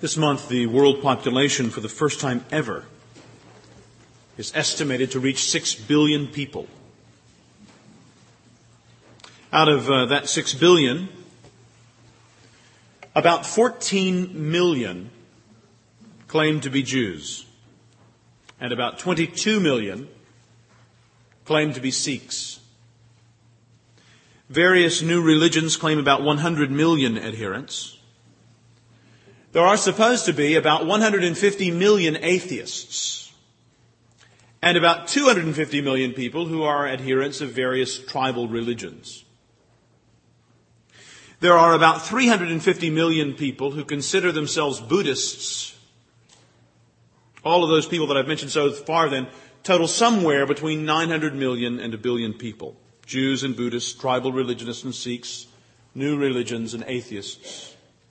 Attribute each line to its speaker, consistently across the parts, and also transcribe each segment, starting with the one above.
Speaker 1: This month, the world population, for the first time ever, is estimated to reach 6 billion people. Out of that 6 billion, about 14 million claim to be Jews, and about 22 million claim to be Sikhs. Various new religions claim about 100 million adherents. There are supposed to be about 150 million atheists and about 250 million people who are adherents of various tribal religions. There are about 350 million people who consider themselves Buddhists. All of those people that I've mentioned so far then total somewhere between 900 million and 1 billion people. Jews and Buddhists, tribal religionists and Sikhs, new religions and atheists.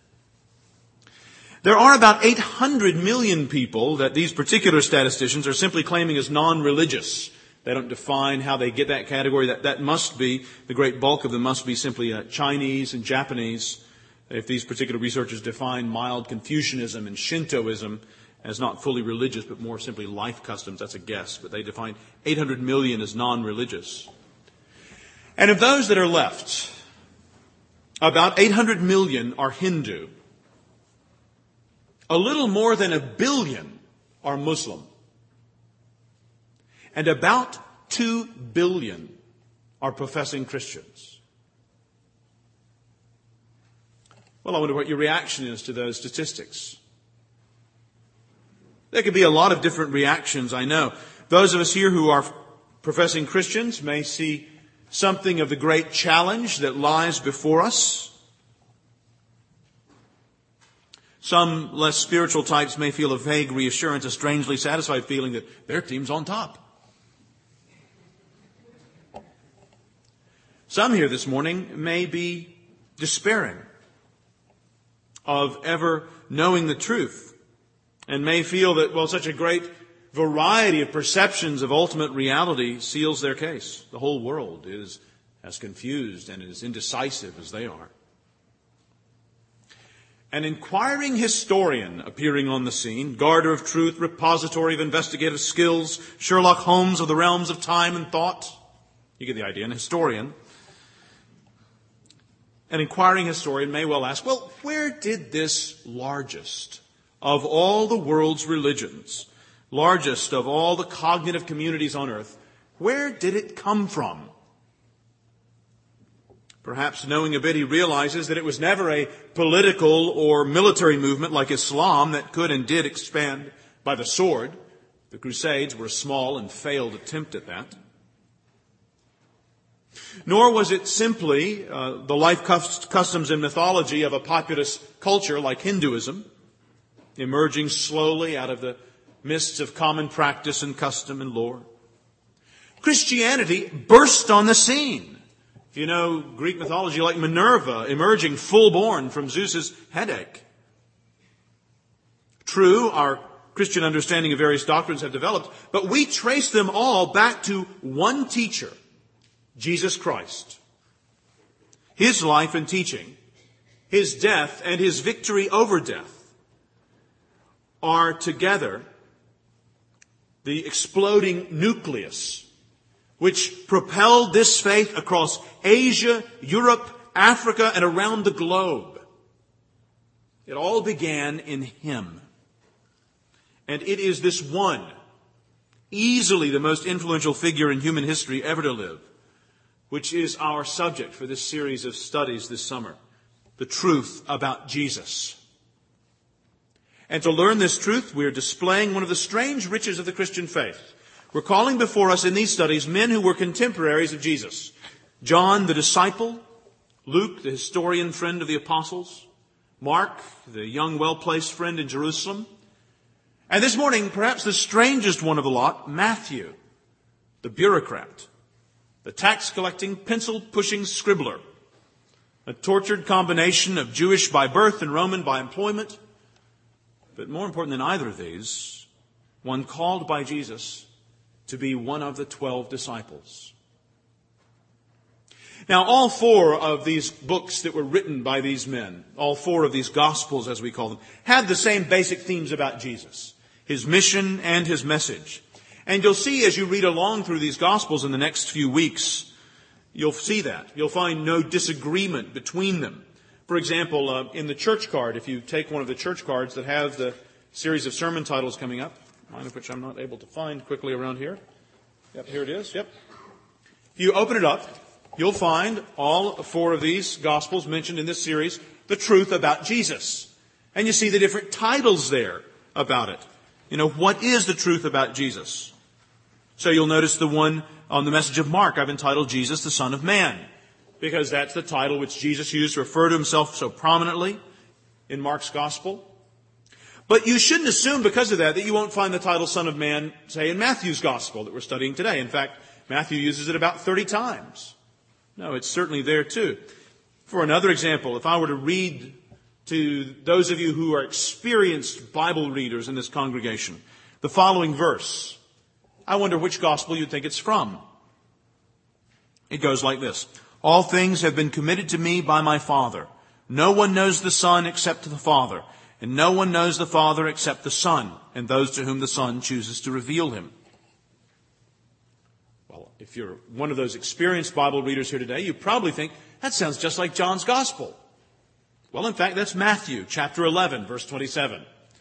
Speaker 1: There are about 800 million people that these particular statisticians are simply claiming as non-religious. They don't define how they get that category. That must be, the great bulk of them must be simply Chinese and Japanese. If these particular researchers define mild Confucianism and Shintoism as not fully religious but more simply life customs, that's a guess. But they define 800 million as non-religious. And of those that are left, about 800 million are Hindu. A little more than 1 billion are Muslim. And about 2 billion are professing Christians. Well, I wonder what your reaction is to those statistics. There could be a lot of different reactions, I know. Those of us here who are professing Christians may see something of the great challenge that lies before us. Some less spiritual types may feel a vague reassurance, a strangely satisfied feeling that their team's on top. Some here this morning may be despairing of ever knowing the truth and may feel that, well, such a great variety of perceptions of ultimate reality seals their case. The whole world is as confused and as indecisive as they are. An inquiring historian appearing on the scene, guarder of truth, repository of investigative skills, Sherlock Holmes of the realms of time and thought. You get the idea, an historian. An inquiring historian may well ask, well, where did this largest of all the world's religions, largest of all the cognitive communities on earth, where did it come from? Perhaps knowing a bit, he realizes that it was never a political or military movement like Islam that could and did expand by the sword. The Crusades were a small and failed attempt at that. Nor was it simply the life customs and mythology of a populous culture like Hinduism, emerging slowly out of the mists of common practice and custom and lore. Christianity burst on the scene. If you know Greek mythology, like Minerva emerging full-born from Zeus's headache. True, our Christian understanding of various doctrines have developed, but we trace them all back to one teacher, Jesus Christ. His life and teaching, His death and His victory over death are together the exploding nucleus which propelled this faith across Asia, Europe, Africa, and around the globe. It all began in Him. And it is this one, easily the most influential figure in human history ever to live, which is our subject for this series of studies this summer. The truth about Jesus. And to learn this truth, we are displaying one of the strange riches of the Christian faith. We're calling before us in these studies men who were contemporaries of Jesus. John, the disciple. Luke, the historian friend of the apostles. Mark, the young, well-placed friend in Jerusalem. And this morning, perhaps the strangest one of the lot, Matthew, the bureaucrat. The tax-collecting, pencil-pushing scribbler. A tortured combination of Jewish by birth and Roman by employment. But more important than either of these, one called by Jesus to be one of the 12 disciples. Now, all four of these books that were written by these men, all four of these Gospels, as we call them, have the same basic themes about Jesus, his mission and his message. And you'll see as you read along through these Gospels in the next few weeks, you'll see that. You'll find no disagreement between them. For example, in the church card, if you take one of the church cards that have the series of sermon titles coming up, one of which I'm not able to find quickly around here. Yep, here it is. Yep. If you open it up, you'll find all four of these Gospels mentioned in this series, the truth about Jesus. And you see the different titles there about it. You know, what is the truth about Jesus? So you'll notice the one on the message of Mark I've entitled Jesus, the Son of Man, because that's the title which Jesus used to refer to himself so prominently in Mark's Gospel. But you shouldn't assume because of that you won't find the title Son of Man, say, in Matthew's Gospel that we're studying today. In fact, Matthew uses it about 30 times. No, it's certainly there too. For another example, if I were to read to those of you who are experienced Bible readers in this congregation the following verse, I wonder which gospel you'd think it's from. It goes like this. All things have been committed to me by my Father. No one knows the Son except the Father, and no one knows the Father except the Son, and those to whom the Son chooses to reveal him. Well, if you're one of those experienced Bible readers here today, you probably think, that sounds just like John's Gospel. Well, in fact, that's Matthew, chapter 11, verse 27.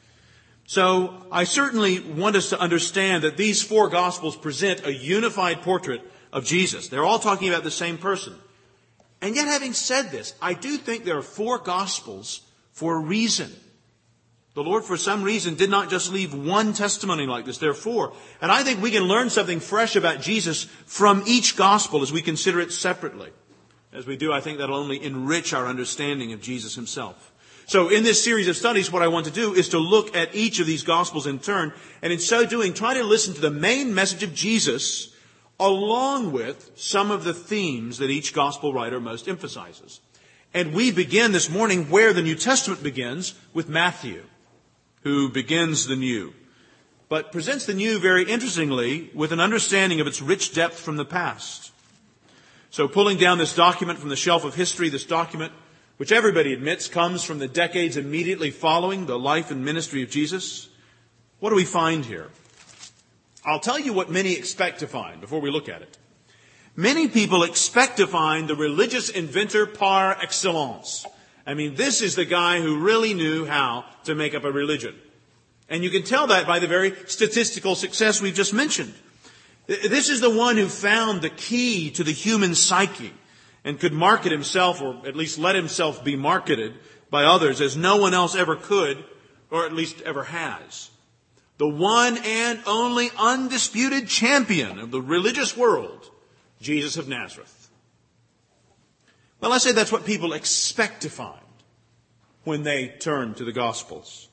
Speaker 1: So I certainly want us to understand that these four Gospels present a unified portrait of Jesus. They're all talking about the same person. And yet, having said this, I do think there are four Gospels for a reason. The Lord, for some reason, did not just leave one testimony like this. There are four. And I think we can learn something fresh about Jesus from each Gospel as we consider it separately. As we do, I think that'll only enrich our understanding of Jesus himself. So in this series of studies, what I want to do is to look at each of these Gospels in turn, and in so doing, try to listen to the main message of Jesus along with some of the themes that each Gospel writer most emphasizes. And we begin this morning where the New Testament begins, with Matthew, who begins the new, but presents the new very interestingly with an understanding of its rich depth from the past. So pulling down this document from the shelf of history, this document, which everybody admits comes from the decades immediately following the life and ministry of Jesus, what do we find here? I'll tell you what many expect to find before we look at it. Many people expect to find the religious inventor par excellence. I mean, this is the guy who really knew how to make up a religion. And you can tell that by the very statistical success we've just mentioned. This is the one who found the key to the human psyche and could market himself, or at least let himself be marketed by others as no one else ever could, or at least ever has. The one and only undisputed champion of the religious world, Jesus of Nazareth. Well, I say that's what people expect to find when they turn to the Gospels.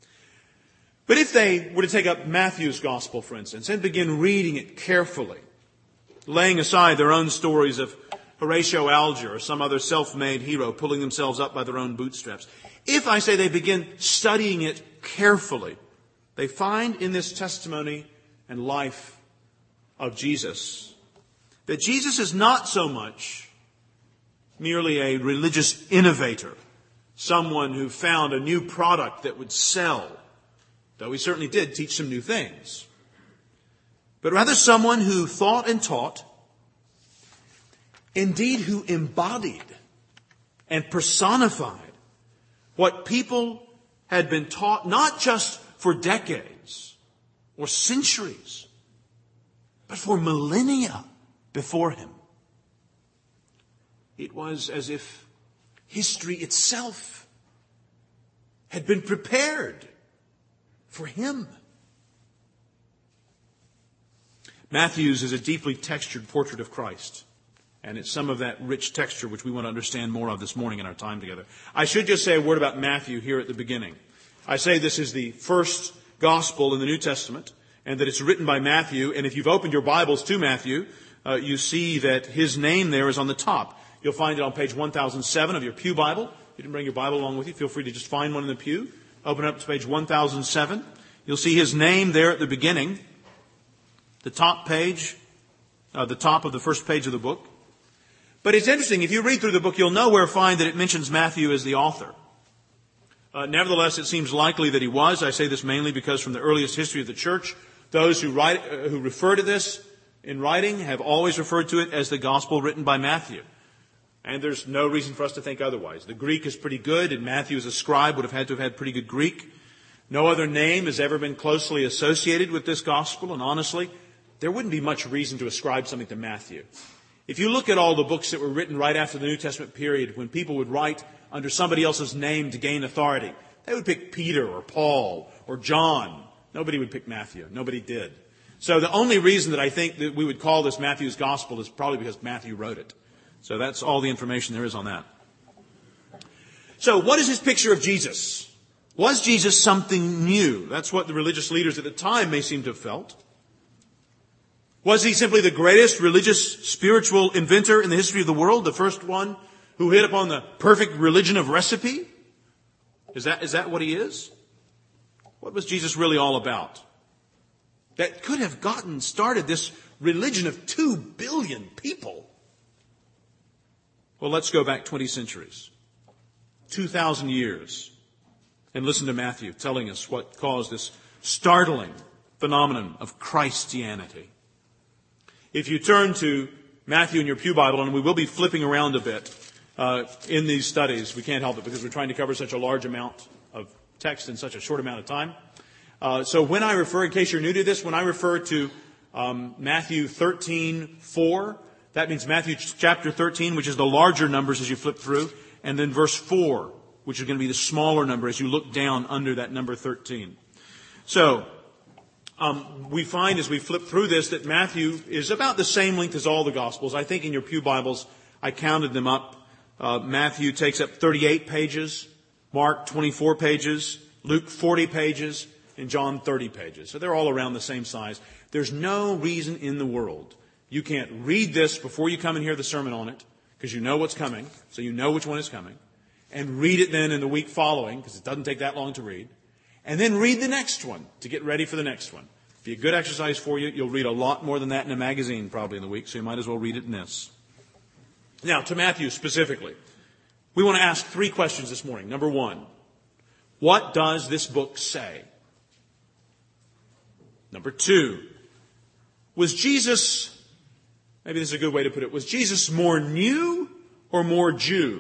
Speaker 1: But if they were to take up Matthew's Gospel, for instance, and begin reading it carefully, laying aside their own stories of Horatio Alger or some other self-made hero pulling themselves up by their own bootstraps, if I say they begin studying it carefully, they find in this testimony and life of Jesus that Jesus is not so much merely a religious innovator, someone who found a new product that would sell, though he certainly did teach some new things, but rather someone who thought and taught, indeed who embodied and personified what people had been taught not just for decades or centuries, but for millennia before him. It was as if history itself had been prepared for him. Matthew's is a deeply textured portrait of Christ. And it's some of that rich texture which we want to understand more of this morning in our time together. I should just say a word about Matthew here at the beginning. I say this is the first gospel in the New Testament, and that it's written by Matthew. And if you've opened your Bibles to Matthew, you see that his name there is on the top. You'll find it on page 1007 of your pew Bible. If you didn't bring your Bible along with you, feel free to just find one in the pew. Open up to page 1007. You'll see his name there at the beginning. The top page, the top of the first page of the book. But it's interesting, if you read through the book, you'll nowhere find that it mentions Matthew as the author. Nevertheless, it seems likely that he was. I say this mainly because from the earliest history of the church, those who refer to this in writing have always referred to it as the gospel written by Matthew. And there's no reason for us to think otherwise. The Greek is pretty good, and Matthew as a scribe would have had to have had pretty good Greek. No other name has ever been closely associated with this gospel, and honestly, there wouldn't be much reason to ascribe something to Matthew. If you look at all the books that were written right after the New Testament period, when people would write under somebody else's name to gain authority, they would pick Peter or Paul or John. Nobody would pick Matthew. Nobody did. So the only reason that I think that we would call this Matthew's gospel is probably because Matthew wrote it. So that's all the information there is on that. So what is his picture of Jesus? Was Jesus something new? That's what the religious leaders at the time may seem to have felt. Was he simply the greatest religious, spiritual inventor in the history of the world? The first one who hit upon the perfect religion of recipe? Is that what he is? What was Jesus really all about? That could have started this religion of 2 billion people. Well, let's go back 20 centuries. 2,000 years. And listen to Matthew telling us what caused this startling phenomenon of Christianity. If you turn to Matthew in your pew Bible, and we will be flipping around a bit in these studies. We can't help it because we're trying to cover such a large amount of text in such a short amount of time. So when I refer, in case you're new to this, when I refer to Matthew 13:4, that means Matthew chapter 13, which is the larger numbers as you flip through, and then verse 4, which is going to be the smaller number as you look down under that number 13. So we find as we flip through this that Matthew is about the same length as all the Gospels. I think in your pew Bibles, I counted them up. Matthew takes up 38 pages, Mark 24 pages, Luke 40 pages, and John 30 pages. So they're all around the same size. There's no reason in the world you can't read this before you come and hear the sermon on it, because you know what's coming, so you know which one is coming, and read it then in the week following, because it doesn't take that long to read, and then read the next one to get ready for the next one. Be a good exercise for you. You'll read a lot more than that in a magazine probably in the week, so you might as well read it in this. Now, to Matthew specifically, we want to ask 3 questions this morning. Number 1, what does this book say? Number 2, was Jesus, maybe this is a good way to put it, was Jesus more new or more Jew?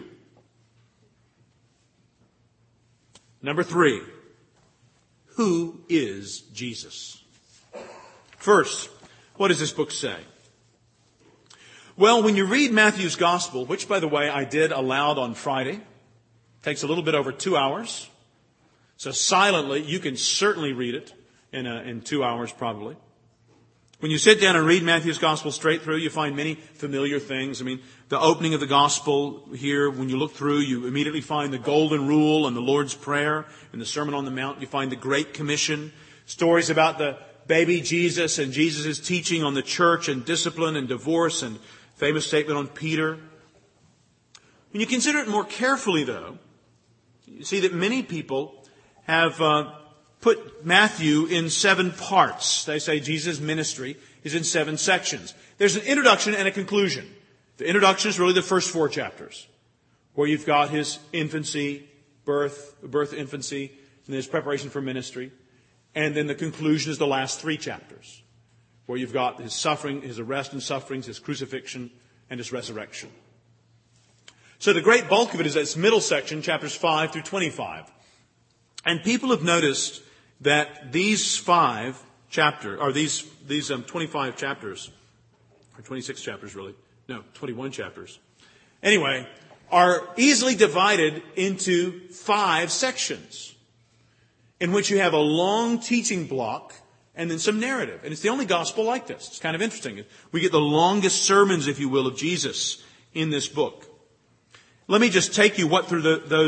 Speaker 1: Number 3, who is Jesus? First, what does this book say? Well, when you read Matthew's Gospel, which, by the way, I did aloud on Friday, takes a little bit over 2 hours. So silently, you can certainly read it in 2 hours probably. When you sit down and read Matthew's Gospel straight through, you find many familiar things. I mean, the opening of the Gospel here, when you look through, you immediately find the Golden Rule and the Lord's Prayer and the Sermon on the Mount. You find the Great Commission, stories about the baby Jesus and Jesus' teaching on the church and discipline and divorce and famous statement on Peter. When you consider it more carefully, though, you see that many people have put Matthew in 7 parts. They say Jesus' ministry is in 7 sections. There's an introduction and a conclusion. The introduction is really the first 4 chapters, where you've got his infancy, birth, infancy, and his preparation for ministry. And then the conclusion is the last 3 chapters, where you've got his suffering, his arrest and sufferings, his crucifixion, and his resurrection. So the great bulk of it is this middle section, chapters 5 through 25. And people have noticed that these 5 chapters, or these 25 chapters, or 26 chapters really, no, 21 chapters, anyway, are easily divided into 5 sections, in which you have a long teaching block and then some narrative. And it's the only gospel like this. It's kind of interesting. We get the longest sermons, if you will, of Jesus in this book. Let me just take you through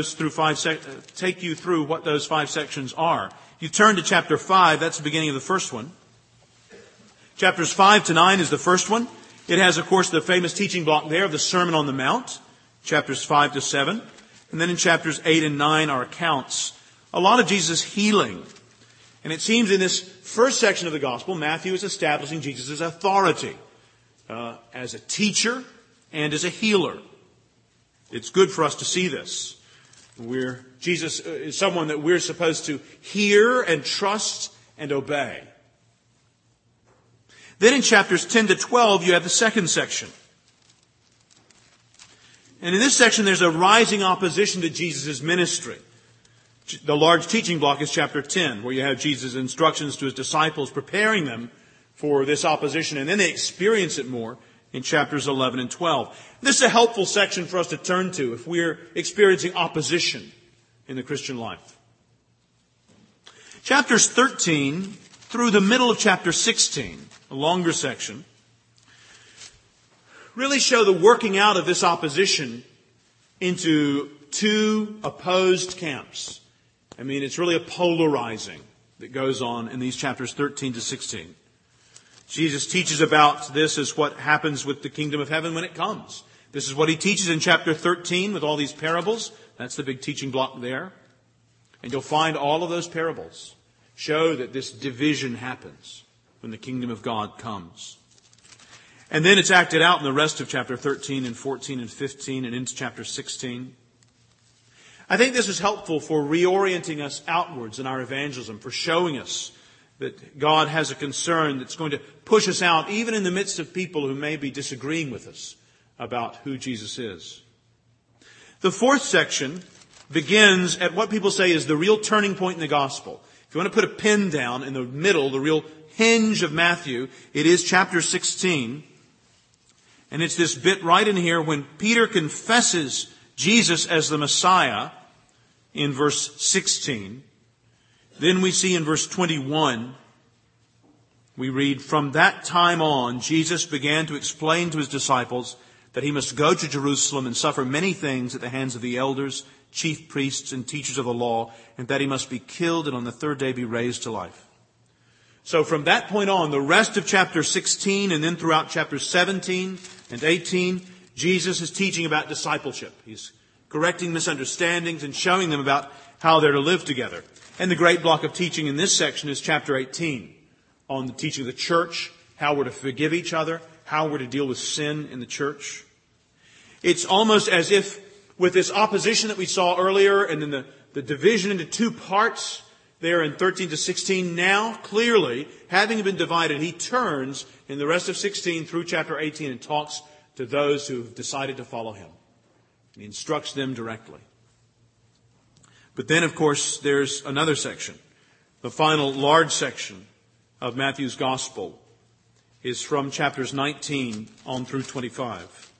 Speaker 1: what those 5 sections are. You turn to chapter 5, that's the beginning of the first one. Chapters 5 to 9 is the first one. It has, of course, the famous teaching block there of the Sermon on the Mount, chapters 5 to 7. And then in chapters 8 and 9 are accounts, a lot of Jesus' healing. And it seems in this first section of the gospel, Matthew is establishing Jesus' authority as a teacher, and as a healer. It's good for us to see this. Jesus is someone that we're supposed to hear and trust and obey. Then in chapters 10 to 12, you have the second section. And in this section, there's a rising opposition to Jesus' ministry. The large teaching block is chapter 10, where you have Jesus' instructions to his disciples, preparing them for this opposition, and then they experience it more in chapters 11 and 12. This is a helpful section for us to turn to if we're experiencing opposition in the Christian life. Chapters 13 through the middle of chapter 16, a longer section, really show the working out of this opposition into two opposed camps. I mean, it's really a polarizing that goes on in these chapters 13 to 16. Jesus teaches about this as what happens with the kingdom of heaven when it comes. This is what he teaches in chapter 13 with all these parables. That's the big teaching block there. And you'll find all of those parables show that this division happens when the kingdom of God comes. And then it's acted out in the rest of chapter 13 and 14 and 15 and into chapter 16. I think this is helpful for reorienting us outwards in our evangelism, for showing us that God has a concern that's going to push us out, even in the midst of people who may be disagreeing with us about who Jesus is. The fourth section begins at what people say is the real turning point in the gospel. If you want to put a pin down in the middle, the real hinge of Matthew, it is chapter 16. And it's this bit right in here when Peter confesses Jesus as the Messiah in verse 16. Then we see in verse 21, we read, "From that time on, Jesus began to explain to his disciples that he must go to Jerusalem and suffer many things at the hands of the elders, chief priests, and teachers of the law, and that he must be killed and on the third day be raised to life." So from that point on, the rest of chapter 16 and then throughout chapters 17 and 18, Jesus is teaching about discipleship. He's correcting misunderstandings and showing them about how they're to live together. And the great block of teaching in this section is chapter 18 on the teaching of the church, how we're to forgive each other, how we're to deal with sin in the church. It's almost as if with this opposition that we saw earlier and then the division into two parts there in 13 to 16, now clearly, having been divided, he turns in the rest of 16 through chapter 18 and talks to those who have decided to follow him. And he instructs them directly. But then, of course, there's another section. The final large section of Matthew's Gospel is from chapters 19 on through 25.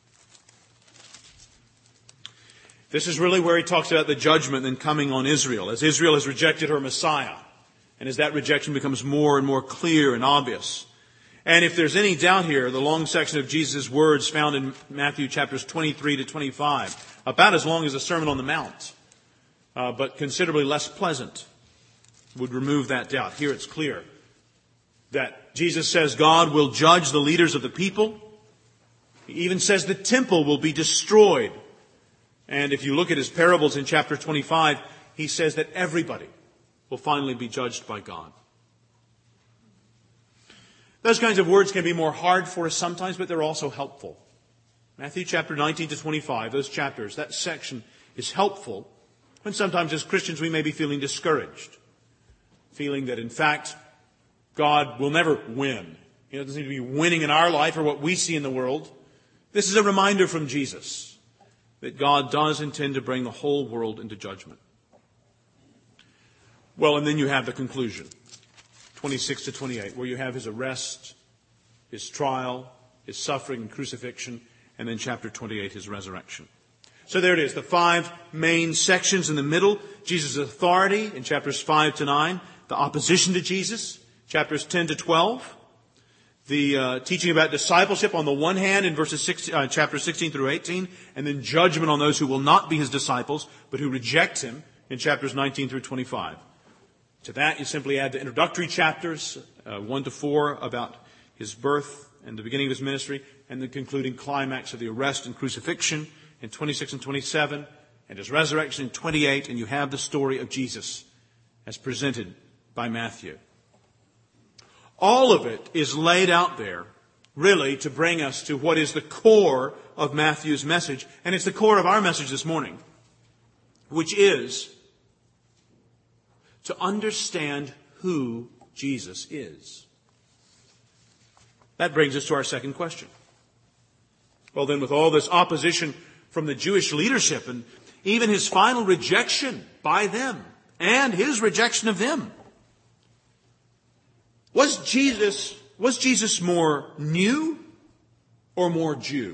Speaker 1: This is really where he talks about the judgment then coming on Israel, as Israel has rejected her Messiah, and as that rejection becomes more and more clear and obvious. And if there's any doubt here, the long section of Jesus' words found in Matthew chapters 23 to 25, about as long as the Sermon on the Mount, but considerably less pleasant, would remove that doubt. Here it's clear that Jesus says God will judge the leaders of the people. He even says the temple will be destroyed. And if you look at his parables in chapter 25, he says that everybody will finally be judged by God. Those kinds of words can be more hard for us sometimes, but they're also helpful. Matthew chapter 19 to 25, those chapters, that section is helpful when sometimes as Christians we may be feeling discouraged, feeling that in fact God will never win. He doesn't seem to be winning in our life or what we see in the world. This is a reminder from Jesus that God does intend to bring the whole world into judgment. Well, and then you have the conclusion, 26 to 28, where you have his arrest, his trial, his suffering and crucifixion, and then chapter 28, his resurrection. So there it is, the five main sections in the middle. Jesus' authority in chapters 5 to 9, the opposition to Jesus, chapters 10 to 12, the teaching about discipleship on the one hand in chapters 16 through 18, and then judgment on those who will not be his disciples, but who reject him in chapters 19 through 25. To that you simply add the introductory chapters, 1 to 4, about his birth and the beginning of his ministry, and the concluding climax of the arrest and crucifixion in 26 and 27, and his resurrection in 28, and you have the story of Jesus as presented by Matthew. All of it is laid out there really to bring us to what is the core of Matthew's message. And it's the core of our message this morning, which is to understand who Jesus is. That brings us to our second question. Well then, with all this opposition from the Jewish leadership and even his final rejection by them and his rejection of them, was Jesus more new or more Jew?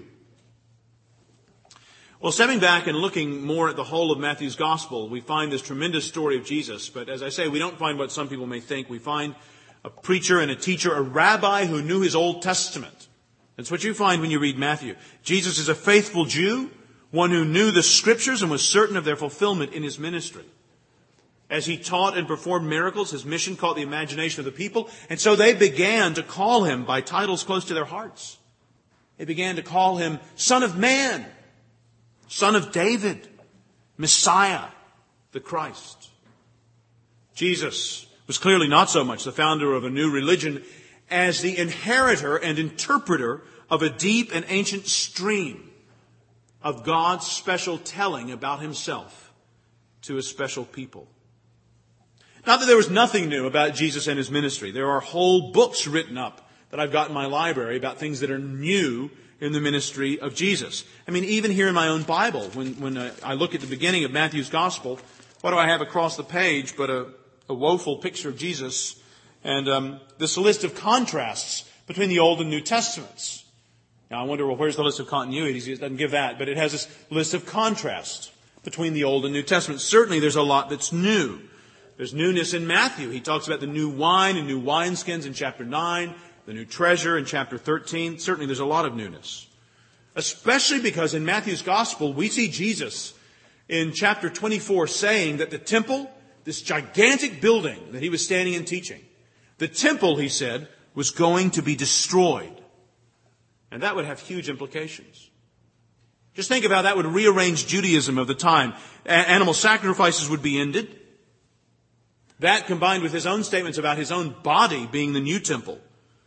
Speaker 1: Well, stepping back and looking more at the whole of Matthew's gospel, we find this tremendous story of Jesus. But as I say, we don't find what some people may think. We find a preacher and a teacher, a rabbi who knew his Old Testament. That's what you find when you read Matthew. Jesus is a faithful Jew, one who knew the Scriptures and was certain of their fulfillment in his ministry. As he taught and performed miracles, his mission caught the imagination of the people, and so they began to call him by titles close to their hearts. They began to call him Son of Man, Son of David, Messiah, the Christ. Jesus was clearly not so much the founder of a new religion as the inheritor and interpreter of a deep and ancient stream of God's special telling about himself to a special people. Not that there was nothing new about Jesus and his ministry. There are whole books written up that I've got in my library about things that are new in the ministry of Jesus. I mean, even here in my own Bible, when I look at the beginning of Matthew's gospel, what do I have across the page but a woeful picture of Jesus and this list of contrasts between the Old and New Testaments. Now, I wonder, well, where's the list of continuities? It doesn't give that, but it has this list of contrasts between the Old and New Testament. Certainly there's a lot that's new. There's newness in Matthew. He talks about the new wine and new wineskins in chapter 9, the new treasure in chapter 13. Certainly there's a lot of newness. Especially because in Matthew's gospel, we see Jesus in chapter 24 saying that the temple, this gigantic building that he was standing and teaching, the temple, he said, was going to be destroyed. And that would have huge implications. Just think of how that would rearrange Judaism of the time. Animal sacrifices would be ended. That combined with his own statements about his own body being the new temple.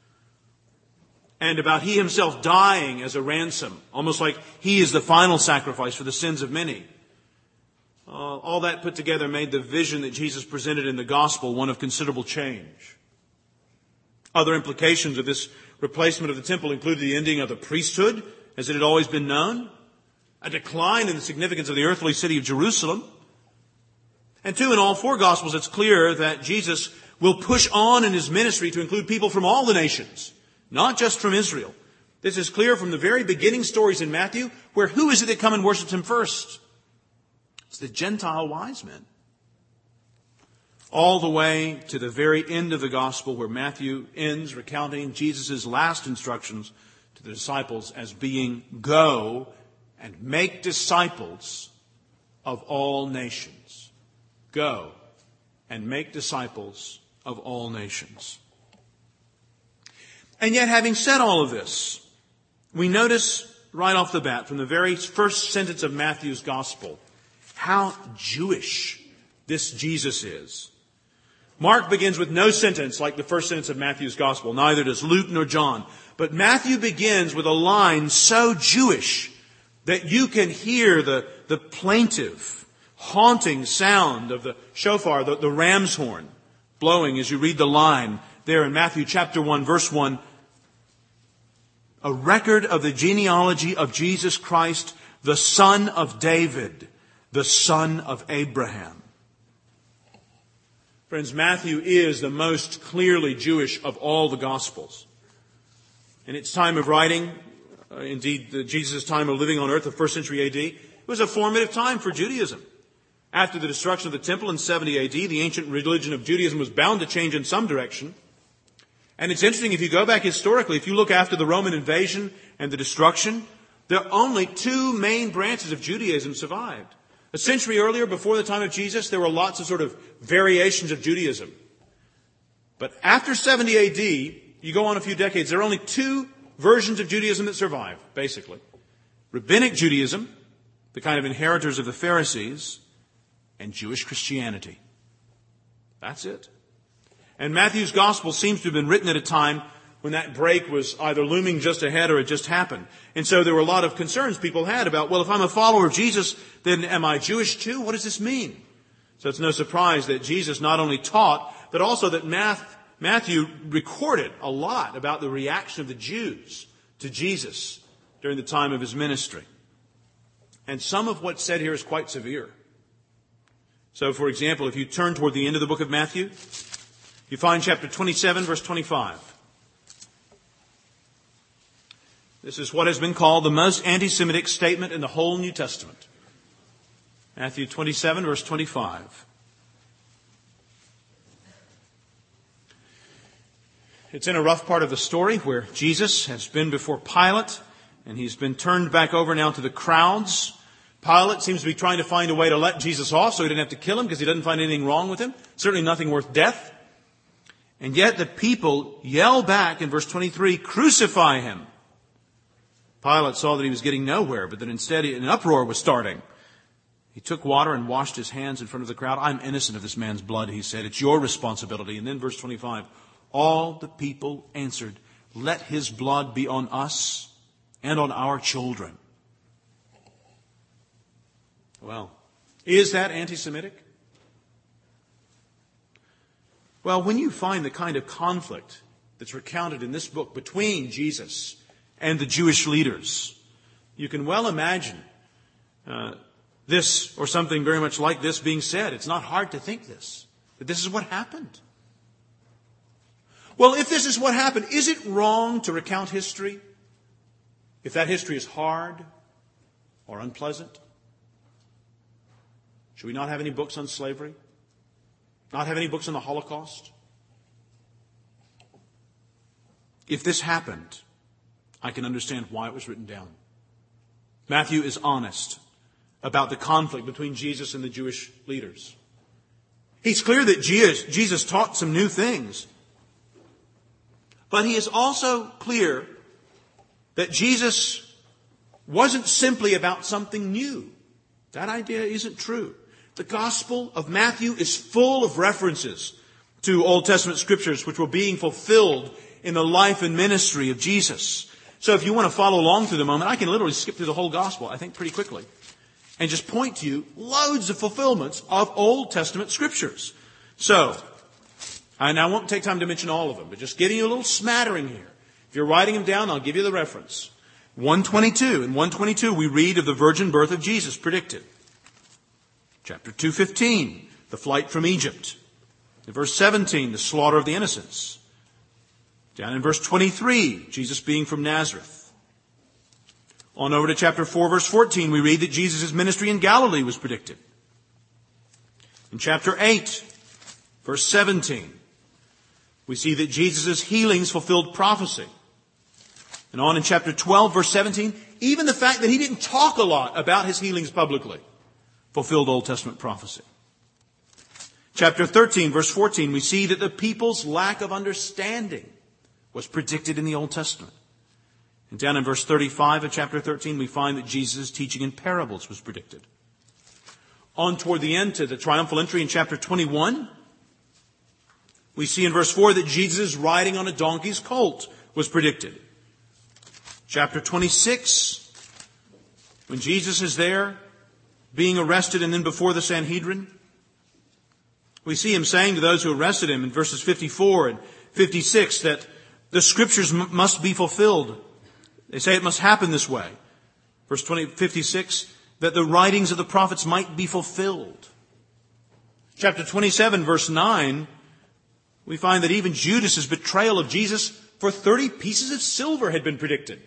Speaker 1: And about he himself dying as a ransom. Almost like he is the final sacrifice for the sins of many. All that put together made the vision that Jesus presented in the gospel one of considerable change. Other implications of this replacement of the temple included the ending of the priesthood, as it had always been known. A decline in the significance of the earthly city of Jerusalem. And two, in all four Gospels, it's clear that Jesus will push on in his ministry to include people from all the nations, not just from Israel. This is clear from the very beginning stories in Matthew, where who is it that come and worships him first? It's the Gentile wise men. All the way to the very end of the Gospel, where Matthew ends recounting Jesus' last instructions to the disciples as being, go and make disciples of all nations. Go and make disciples of all nations. And yet, having said all of this, we notice right off the bat, from the very first sentence of Matthew's gospel, how Jewish this Jesus is. Mark begins with no sentence like the first sentence of Matthew's gospel. Neither does Luke nor John. But Matthew begins with a line so Jewish that you can hear the plaintive, haunting sound of the shofar, the ram's horn, blowing as you read the line there in Matthew chapter 1, verse 1. A record of the genealogy of Jesus Christ, the son of David, the son of Abraham. Friends, Matthew is the most clearly Jewish of all the Gospels. In its time of writing, indeed Jesus' time of living on earth, the first century A.D., it was a formative time for Judaism. After the destruction of the temple in 70 AD, the ancient religion of Judaism was bound to change in some direction. And it's interesting, if you go back historically, if you look after the Roman invasion and the destruction, there are only two main branches of Judaism survived. A century earlier, before the time of Jesus, there were lots of sort of variations of Judaism. But after 70 AD, you go on a few decades, there are only two versions of Judaism that survive, basically. Rabbinic Judaism, the kind of inheritors of the Pharisees, and Jewish Christianity. That's it. And Matthew's gospel seems to have been written at a time when that break was either looming just ahead or it just happened. And so there were a lot of concerns people had about, well, if I'm a follower of Jesus, then am I Jewish too? What does this mean? So it's no surprise that Jesus not only taught, but also that Matthew recorded a lot about the reaction of the Jews to Jesus during the time of his ministry. And some of what's said here is quite severe. So, for example, if you turn toward the end of the book of Matthew, you find chapter 27, verse 25. This is what has been called the most anti-Semitic statement in the whole New Testament. Matthew 27, verse 25. It's in a rough part of the story where Jesus has been before Pilate, and he's been turned back over now to the crowds. Pilate seems to be trying to find a way to let Jesus off so he didn't have to kill him because he doesn't find anything wrong with him. Certainly nothing worth death. And yet the people yell back in verse 23, "Crucify him." Pilate saw that he was getting nowhere, but that instead an uproar was starting. He took water and washed his hands in front of the crowd. "I'm innocent of this man's blood," he said. "It's your responsibility." And then verse 25, all the people answered, "Let his blood be on us and on our children." Well, is that anti-Semitic? Well, when you find the kind of conflict that's recounted in this book between Jesus and the Jewish leaders, you can well imagine this or something very much like this being said. It's not hard to think that this is what happened. Well, if this is what happened, is it wrong to recount history if that history is hard or unpleasant? Should we not have any books on slavery? Not have any books on the Holocaust? If this happened, I can understand why it was written down. Matthew is honest about the conflict between Jesus and the Jewish leaders. He's clear that Jesus taught some new things. But he is also clear that Jesus wasn't simply about something new. That idea isn't true. The Gospel of Matthew is full of references to Old Testament scriptures which were being fulfilled in the life and ministry of Jesus. So if you want to follow along through the moment, I can literally skip through the whole Gospel, I think, pretty quickly, and just point to you loads of fulfillments of Old Testament scriptures. So, and I won't take time to mention all of them, but just giving you a little smattering here. If you're writing them down, I'll give you the reference. 122. In 122, we read of the virgin birth of Jesus predicted. Chapter 2:15, the flight from Egypt. In verse 17, the slaughter of the innocents. Down in verse 23, Jesus being from Nazareth. On over to chapter 4, verse 14, we read that Jesus' ministry in Galilee was predicted. In chapter 8, verse 17, we see that Jesus' healings fulfilled prophecy. And on in chapter 12, verse 17, even the fact that he didn't talk a lot about his healings publicly fulfilled Old Testament prophecy. Chapter 13, verse 14, we see that the people's lack of understanding was predicted in the Old Testament. And down in verse 35 of chapter 13, we find that Jesus' teaching in parables was predicted. On toward the end to the triumphal entry in chapter 21, we see in verse 4 that Jesus' riding on a donkey's colt was predicted. Chapter 26, when Jesus is there being arrested and then before the Sanhedrin, we see him saying to those who arrested him in verses 54 and 56 that the scriptures must be fulfilled. They say it must happen this way. Verse 56, that the writings of the prophets might be fulfilled. Chapter 27, verse 9, we find that even Judas' betrayal of Jesus for 30 pieces of silver had been predicted.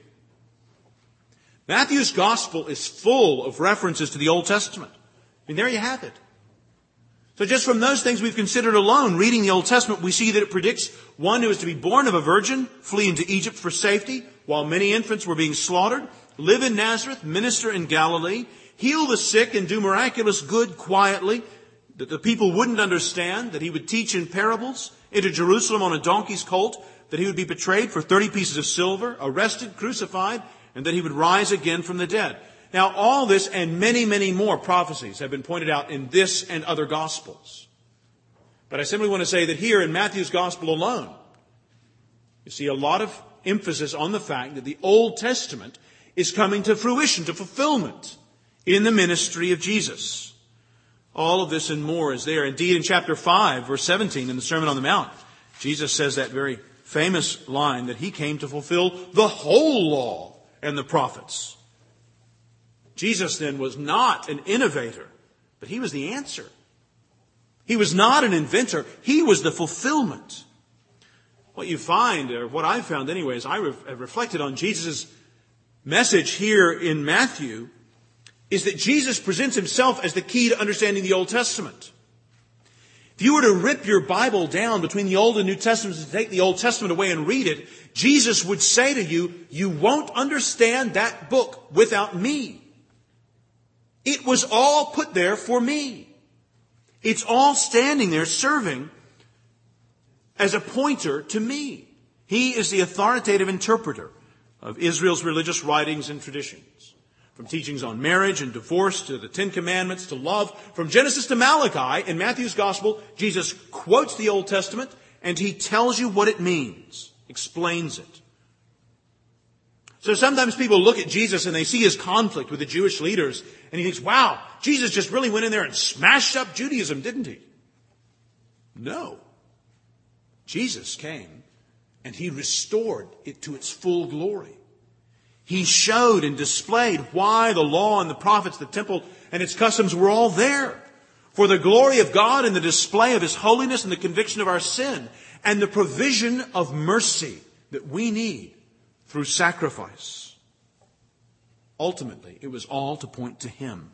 Speaker 1: Matthew's gospel is full of references to the Old Testament. I mean, there you have it. So just from those things we've considered alone, reading the Old Testament, we see that it predicts one who is to be born of a virgin, flee into Egypt for safety, while many infants were being slaughtered, live in Nazareth, minister in Galilee, heal the sick and do miraculous good quietly, that the people wouldn't understand, that he would teach in parables, into Jerusalem on a donkey's colt, that he would be betrayed for 30 pieces of silver, arrested, crucified, and that he would rise again from the dead. Now, all this and many, many more prophecies have been pointed out in this and other Gospels. But I simply want to say that here in Matthew's Gospel alone, You see a lot of emphasis on the fact that the Old Testament is coming to fruition, to fulfillment in the ministry of Jesus. All of this and more is there. Indeed, in chapter 5, verse 17, in the Sermon on the Mount, Jesus says that very famous line that he came to fulfill the whole law and the prophets. Jesus then was not an innovator, but he was the answer. He was not an inventor. He was the fulfillment. What you find, or what I found anyway, as I have reflected on Jesus' message here in Matthew, is that Jesus presents himself as the key to understanding the Old Testament. If you were to rip your Bible down between the Old and New Testaments and take the Old Testament away and read it, Jesus would say to you, you won't understand that book without me. It was all put there for me. It's all standing there serving as a pointer to me. He is the authoritative interpreter of Israel's religious writings and traditions. From teachings on marriage and divorce to the Ten Commandments to love, from Genesis to Malachi in Matthew's Gospel, Jesus quotes the Old Testament and he tells you what it means, explains it. So sometimes people look at Jesus and they see his conflict with the Jewish leaders and he thinks, wow, Jesus just really went in there and smashed up Judaism, didn't he? No. Jesus came and he restored it to its full glory. He showed and displayed why the law and the prophets, the temple and its customs were all there. For the glory of God and the display of his holiness and the conviction of our sin and the provision of mercy that we need through sacrifice. Ultimately, it was all to point to him.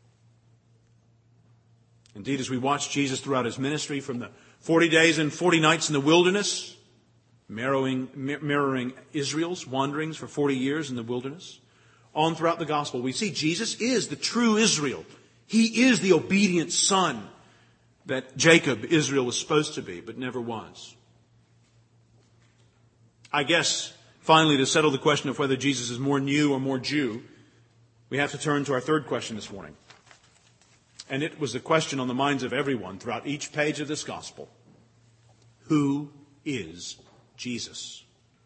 Speaker 1: Indeed, as we watch Jesus throughout his ministry from the 40 days and 40 nights in the wilderness, mirroring Israel's wanderings for 40 years in the wilderness, on throughout the gospel, we see Jesus is the true Israel. He is the obedient son that Jacob, Israel, was supposed to be, but never was. I guess, finally, to settle the question of whether Jesus is more new or more Jew, we have to turn to our third question this morning. And it was the question on the minds of everyone throughout each page of this gospel. Who is Jesus?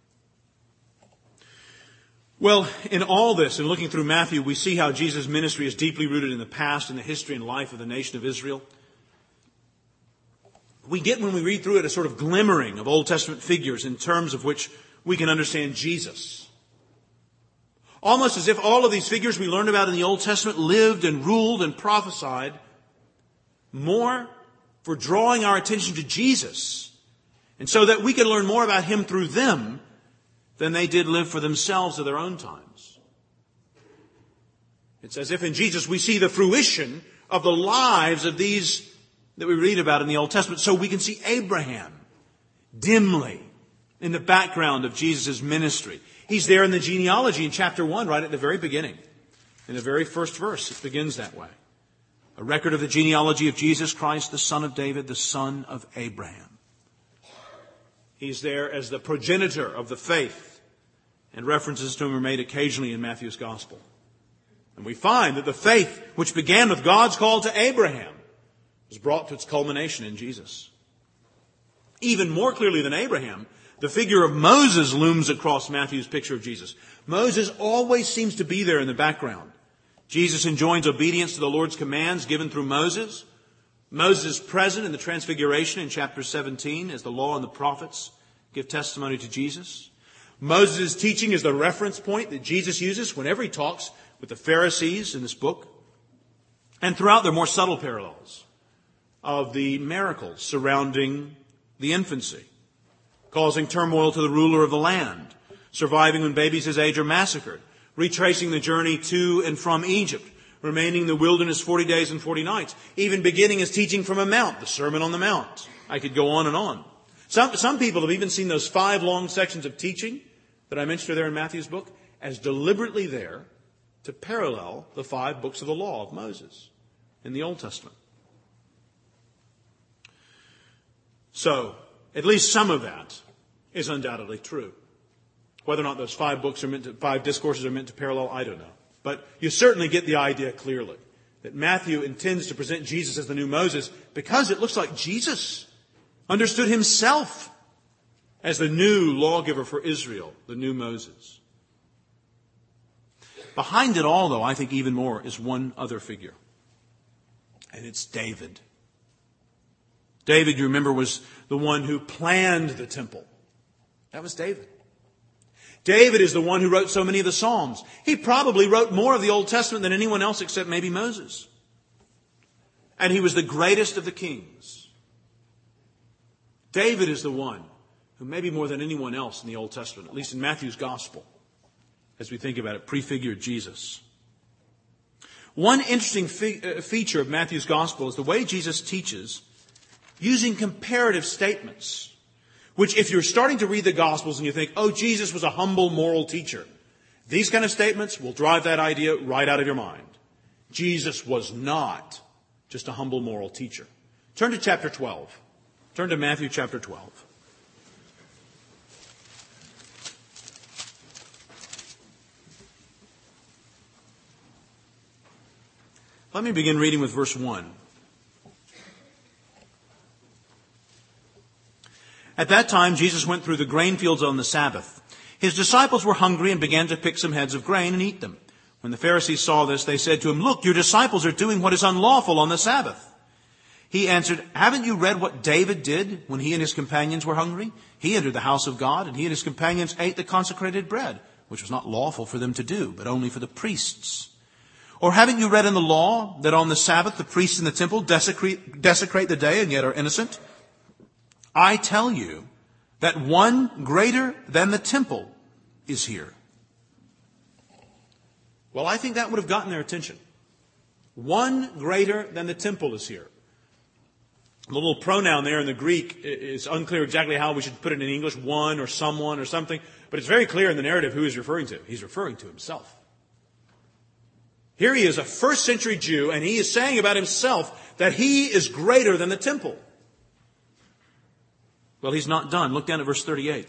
Speaker 1: Well, in all this, in looking through Matthew, we see how Jesus' ministry is deeply rooted in the past and the history and life of the nation of Israel. We get, when we read through it, a sort of glimmering of Old Testament figures in terms of which we can understand Jesus. Almost as if all of these figures we learned about in the Old Testament lived and ruled and prophesied more for drawing our attention to Jesus, and so that we can learn more about him through them than they did live for themselves at their own times. It's as if in Jesus we see the fruition of the lives of these that we read about in the Old Testament. So we can see Abraham dimly in the background of Jesus' ministry. He's there in the genealogy in chapter 1, right at the very beginning. In the very first verse, it begins that way. A record of the genealogy of Jesus Christ, the son of David, the son of Abraham. He's there as the progenitor of the faith, and references to him are made occasionally in Matthew's Gospel. And we find that the faith which began with God's call to Abraham was brought to its culmination in Jesus. Even more clearly than Abraham, the figure of Moses looms across Matthew's picture of Jesus. Moses always seems to be there in the background. Jesus enjoins obedience to the Lord's commands given through Moses. Moses is present in the Transfiguration in chapter 17 as the law and the prophets give testimony to Jesus. Moses' teaching is the reference point that Jesus uses whenever he talks with the Pharisees in this book. And throughout, there are more subtle parallels of the miracles surrounding the infancy, causing turmoil to the ruler of the land, surviving when babies his age are massacred, retracing the journey to and from Egypt, remaining in the wilderness 40 days and 40 nights, even beginning his teaching from a mount, the Sermon on the Mount. I could go on and on. Some people have even seen those 5 long sections of teaching that I mentioned there in Matthew's book as deliberately there to parallel the 5 books of the law of Moses in the Old Testament. So, at least some of that is undoubtedly true. Whether or not those 5 discourses are meant to parallel, I don't know. But you certainly get the idea clearly that Matthew intends to present Jesus as the new Moses because it looks like Jesus understood himself as the new lawgiver for Israel, the new Moses. Behind it all, though, I think even more, is one other figure. And it's David. David, you remember, was the one who planned the temple. That was David. David is the one who wrote so many of the Psalms. He probably wrote more of the Old Testament than anyone else except maybe Moses. And he was the greatest of the kings. David is the one who maybe more than anyone else in the Old Testament, at least in Matthew's Gospel, as we think about it, prefigured Jesus. One interesting feature of Matthew's Gospel is the way Jesus teaches using comparative statements, which if you're starting to read the Gospels and you think, oh, Jesus was a humble moral teacher, these kind of statements will drive that idea right out of your mind. Jesus was not just a humble moral teacher. Turn to chapter 12. Turn to Matthew chapter 12. Let me begin reading with verse 1. At that time, Jesus went through the grain fields on the Sabbath. His disciples were hungry and began to pick some heads of grain and eat them. When the Pharisees saw this, they said to him, "Look, your disciples are doing what is unlawful on the Sabbath." He answered, "Haven't you read what David did when he and his companions were hungry? He entered the house of God, and he and his companions ate the consecrated bread, which was not lawful for them to do, but only for the priests. Or haven't you read in the law that on the Sabbath the priests in the temple desecrate the day and yet are innocent? I tell you that one greater than the temple is here." Well, I think that would have gotten their attention. One greater than the temple is here. The little pronoun there in the Greek is unclear exactly how we should put it in English, one or someone or something, but it's very clear in the narrative who he's referring to. He's referring to himself. Here he is, a first century Jew, and he is saying about himself that he is greater than the temple. Well, he's not done. Look down at verse 38.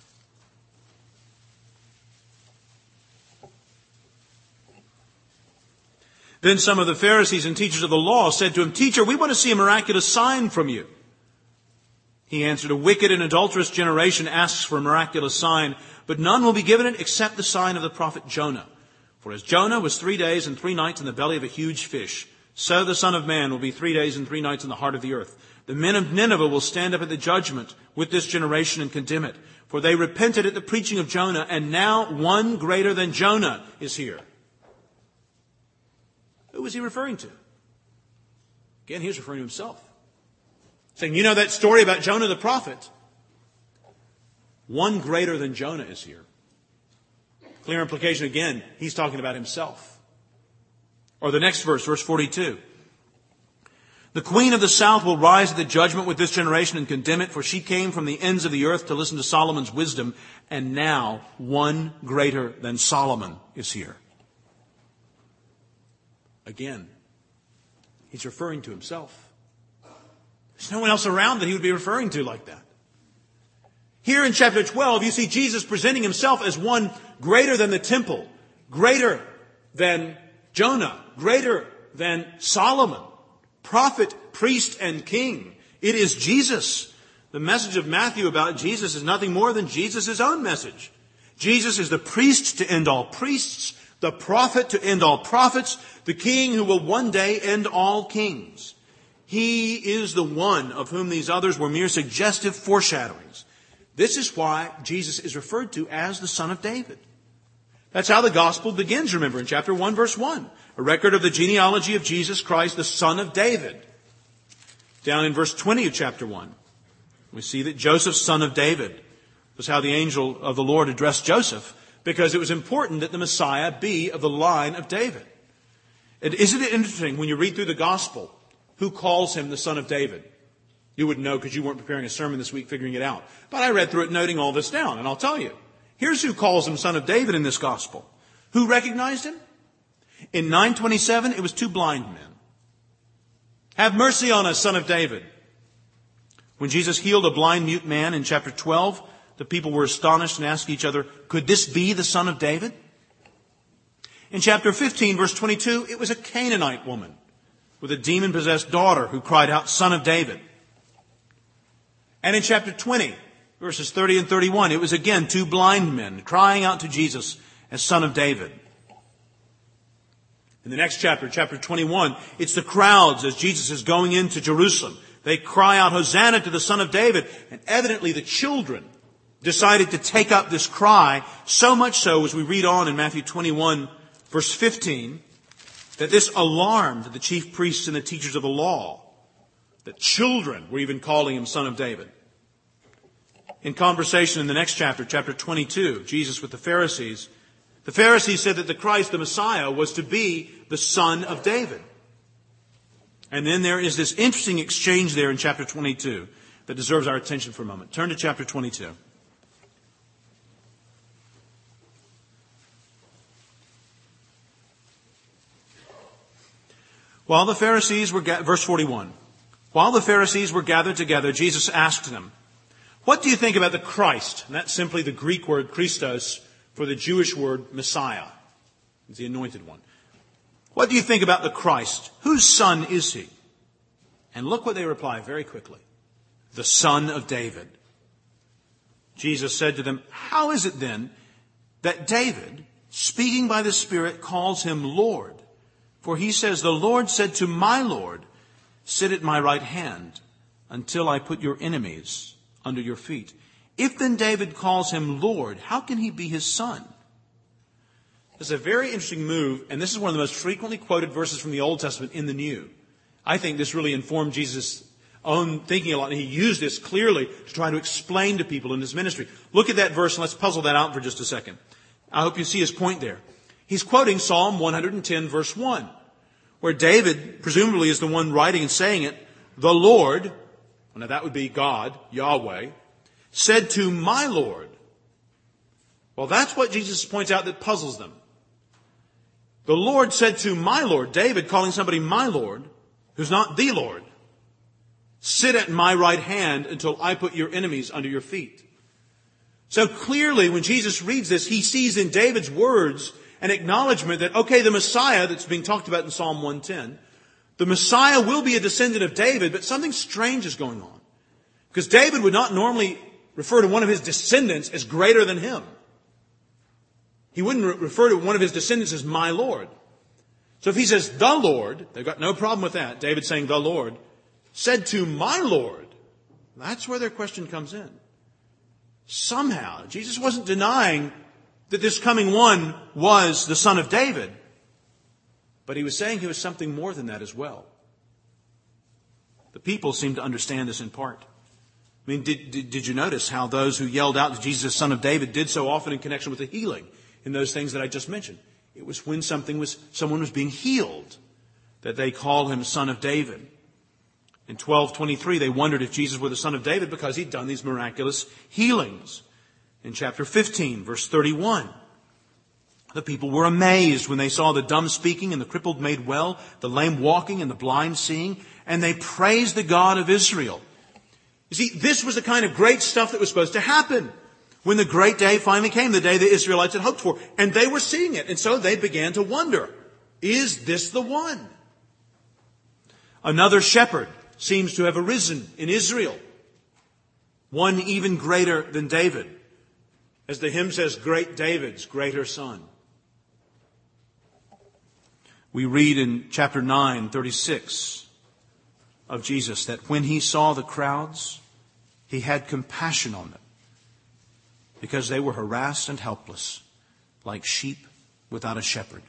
Speaker 1: Then some of the Pharisees and teachers of the law said to him, "Teacher, we want to see a miraculous sign from you." He answered, "A wicked and adulterous generation asks for a miraculous sign, but none will be given it except the sign of the prophet Jonah. For as Jonah was 3 days and 3 nights in the belly of a huge fish, so the Son of Man will be 3 days and 3 nights in the heart of the earth. The men of Nineveh will stand up at the judgment with this generation and condemn it. For they repented at the preaching of Jonah, and now one greater than Jonah is here." Who was he referring to? Again, he was referring to himself. Saying, you know that story about Jonah the prophet? One greater than Jonah is here. Clear implication again, he's talking about himself. Or the next verse, verse 42. "The queen of the south will rise at the judgment with this generation and condemn it, for she came from the ends of the earth to listen to Solomon's wisdom, and now one greater than Solomon is here." Again, he's referring to himself. There's no one else around that he would be referring to like that. Here in chapter 12, you see Jesus presenting himself as one greater than the temple, greater than Jonah, greater than Solomon, prophet, priest, and king. It is Jesus. The message of Matthew about Jesus is nothing more than Jesus' own message. Jesus is the priest to end all priests, the prophet to end all prophets, the king who will one day end all kings. He is the one of whom these others were mere suggestive foreshadowings. This is why Jesus is referred to as the Son of David. That's how the gospel begins, remember, in chapter 1, verse 1. A record of the genealogy of Jesus Christ, the Son of David. Down in verse 20 of chapter 1, we see that Joseph, son of David, was how the angel of the Lord addressed Joseph, because it was important that the Messiah be of the line of David. And isn't it interesting when you read through the gospel who calls him the Son of David? You wouldn't know because you weren't preparing a sermon this week figuring it out. But I read through it noting all this down, and I'll tell you. Here's who calls him Son of David in this gospel. Who recognized him? In 927, it was 2 blind men. "Have mercy on us, Son of David." When Jesus healed a blind mute man in chapter 12, the people were astonished and asked each other, could this be the Son of David? In chapter 15, verse 22, it was a Canaanite woman with a demon-possessed daughter who cried out, "Son of David." And in chapter 20, Verses 30 and 31, it was again two blind men crying out to Jesus as Son of David. In the next chapter, chapter 21, it's the crowds as Jesus is going into Jerusalem. They cry out, Hosanna to the Son of David. And evidently the children decided to take up this cry, so much so, as we read on in Matthew 21, verse 15, that this alarmed the chief priests and the teachers of the law, that children were even calling him Son of David. In conversation in the next chapter, chapter 22, Jesus with the Pharisees said that the Christ, the Messiah, was to be the Son of David. And then there is this interesting exchange there in chapter 22 that deserves our attention for a moment. Turn to chapter 22. While the Pharisees were, verse 41, while the Pharisees were gathered together, Jesus asked them, what do you think about the Christ? And that's simply the Greek word Christos for the Jewish word Messiah. It's the anointed one. What do you think about the Christ? Whose son is he? And look what they reply very quickly. The Son of David. Jesus said to them, how is it then that David, speaking by the Spirit, calls him Lord? For he says, the Lord said to my Lord, sit at my right hand until I put your enemies under your feet. If then David calls him Lord, how can he be his son? This is a very interesting move, and this is one of the most frequently quoted verses from the Old Testament in the New. I think this really informed Jesus' own thinking a lot, and he used this clearly to try to explain to people in his ministry. Look at that verse, and let's puzzle that out for just a second. I hope you see his point there. He's quoting Psalm 110, verse 1, where David, presumably, is the one writing and saying it, the Lord, now that would be God, Yahweh, said to my Lord. Well, that's what Jesus points out that puzzles them. The Lord said to my Lord, David calling somebody my Lord, who's not the Lord, sit at my right hand until I put your enemies under your feet. So clearly, when Jesus reads this, he sees in David's words an acknowledgement that, okay, the Messiah that's being talked about in Psalm 110, the Messiah will be a descendant of David, but something strange is going on. Because David would not normally refer to one of his descendants as greater than him. He wouldn't refer to one of his descendants as my Lord. So if he says the Lord, they've got no problem with that. David saying the Lord, said to my Lord, that's where their question comes in. Somehow, Jesus wasn't denying that this coming one was the Son of David, but he was saying he was something more than that as well. The people seem to understand this in part. I mean, did you notice how those who yelled out to Jesus, Son of David, did so often in connection with the healing in those things that I just mentioned? It was when someone was being healed that they call him Son of David. In 12:23, they wondered if Jesus were the Son of David because he'd done these miraculous healings. In chapter 15, verse 31, the people were amazed when they saw the dumb speaking and the crippled made well, the lame walking and the blind seeing, and they praised the God of Israel. You see, this was the kind of great stuff that was supposed to happen when the great day finally came, the day the Israelites had hoped for. And they were seeing it. And so they began to wonder, is this the one? Another shepherd seems to have arisen in Israel. One even greater than David. As the hymn says, great David's greater son. We read in chapter 9:36 of Jesus that when he saw the crowds, he had compassion on them because they were harassed and helpless like sheep without a shepherd.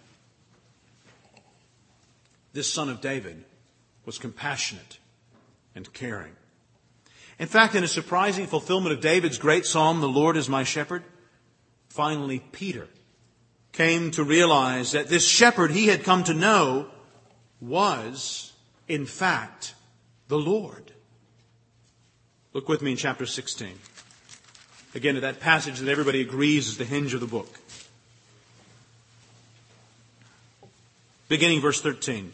Speaker 1: This Son of David was compassionate and caring. In fact, in a surprising fulfillment of David's great psalm, the Lord is my shepherd, finally Peter came to realize that this shepherd he had come to know was, in fact, the Lord. Look with me in chapter 16. Again, to that passage that everybody agrees is the hinge of the book. Beginning verse 13.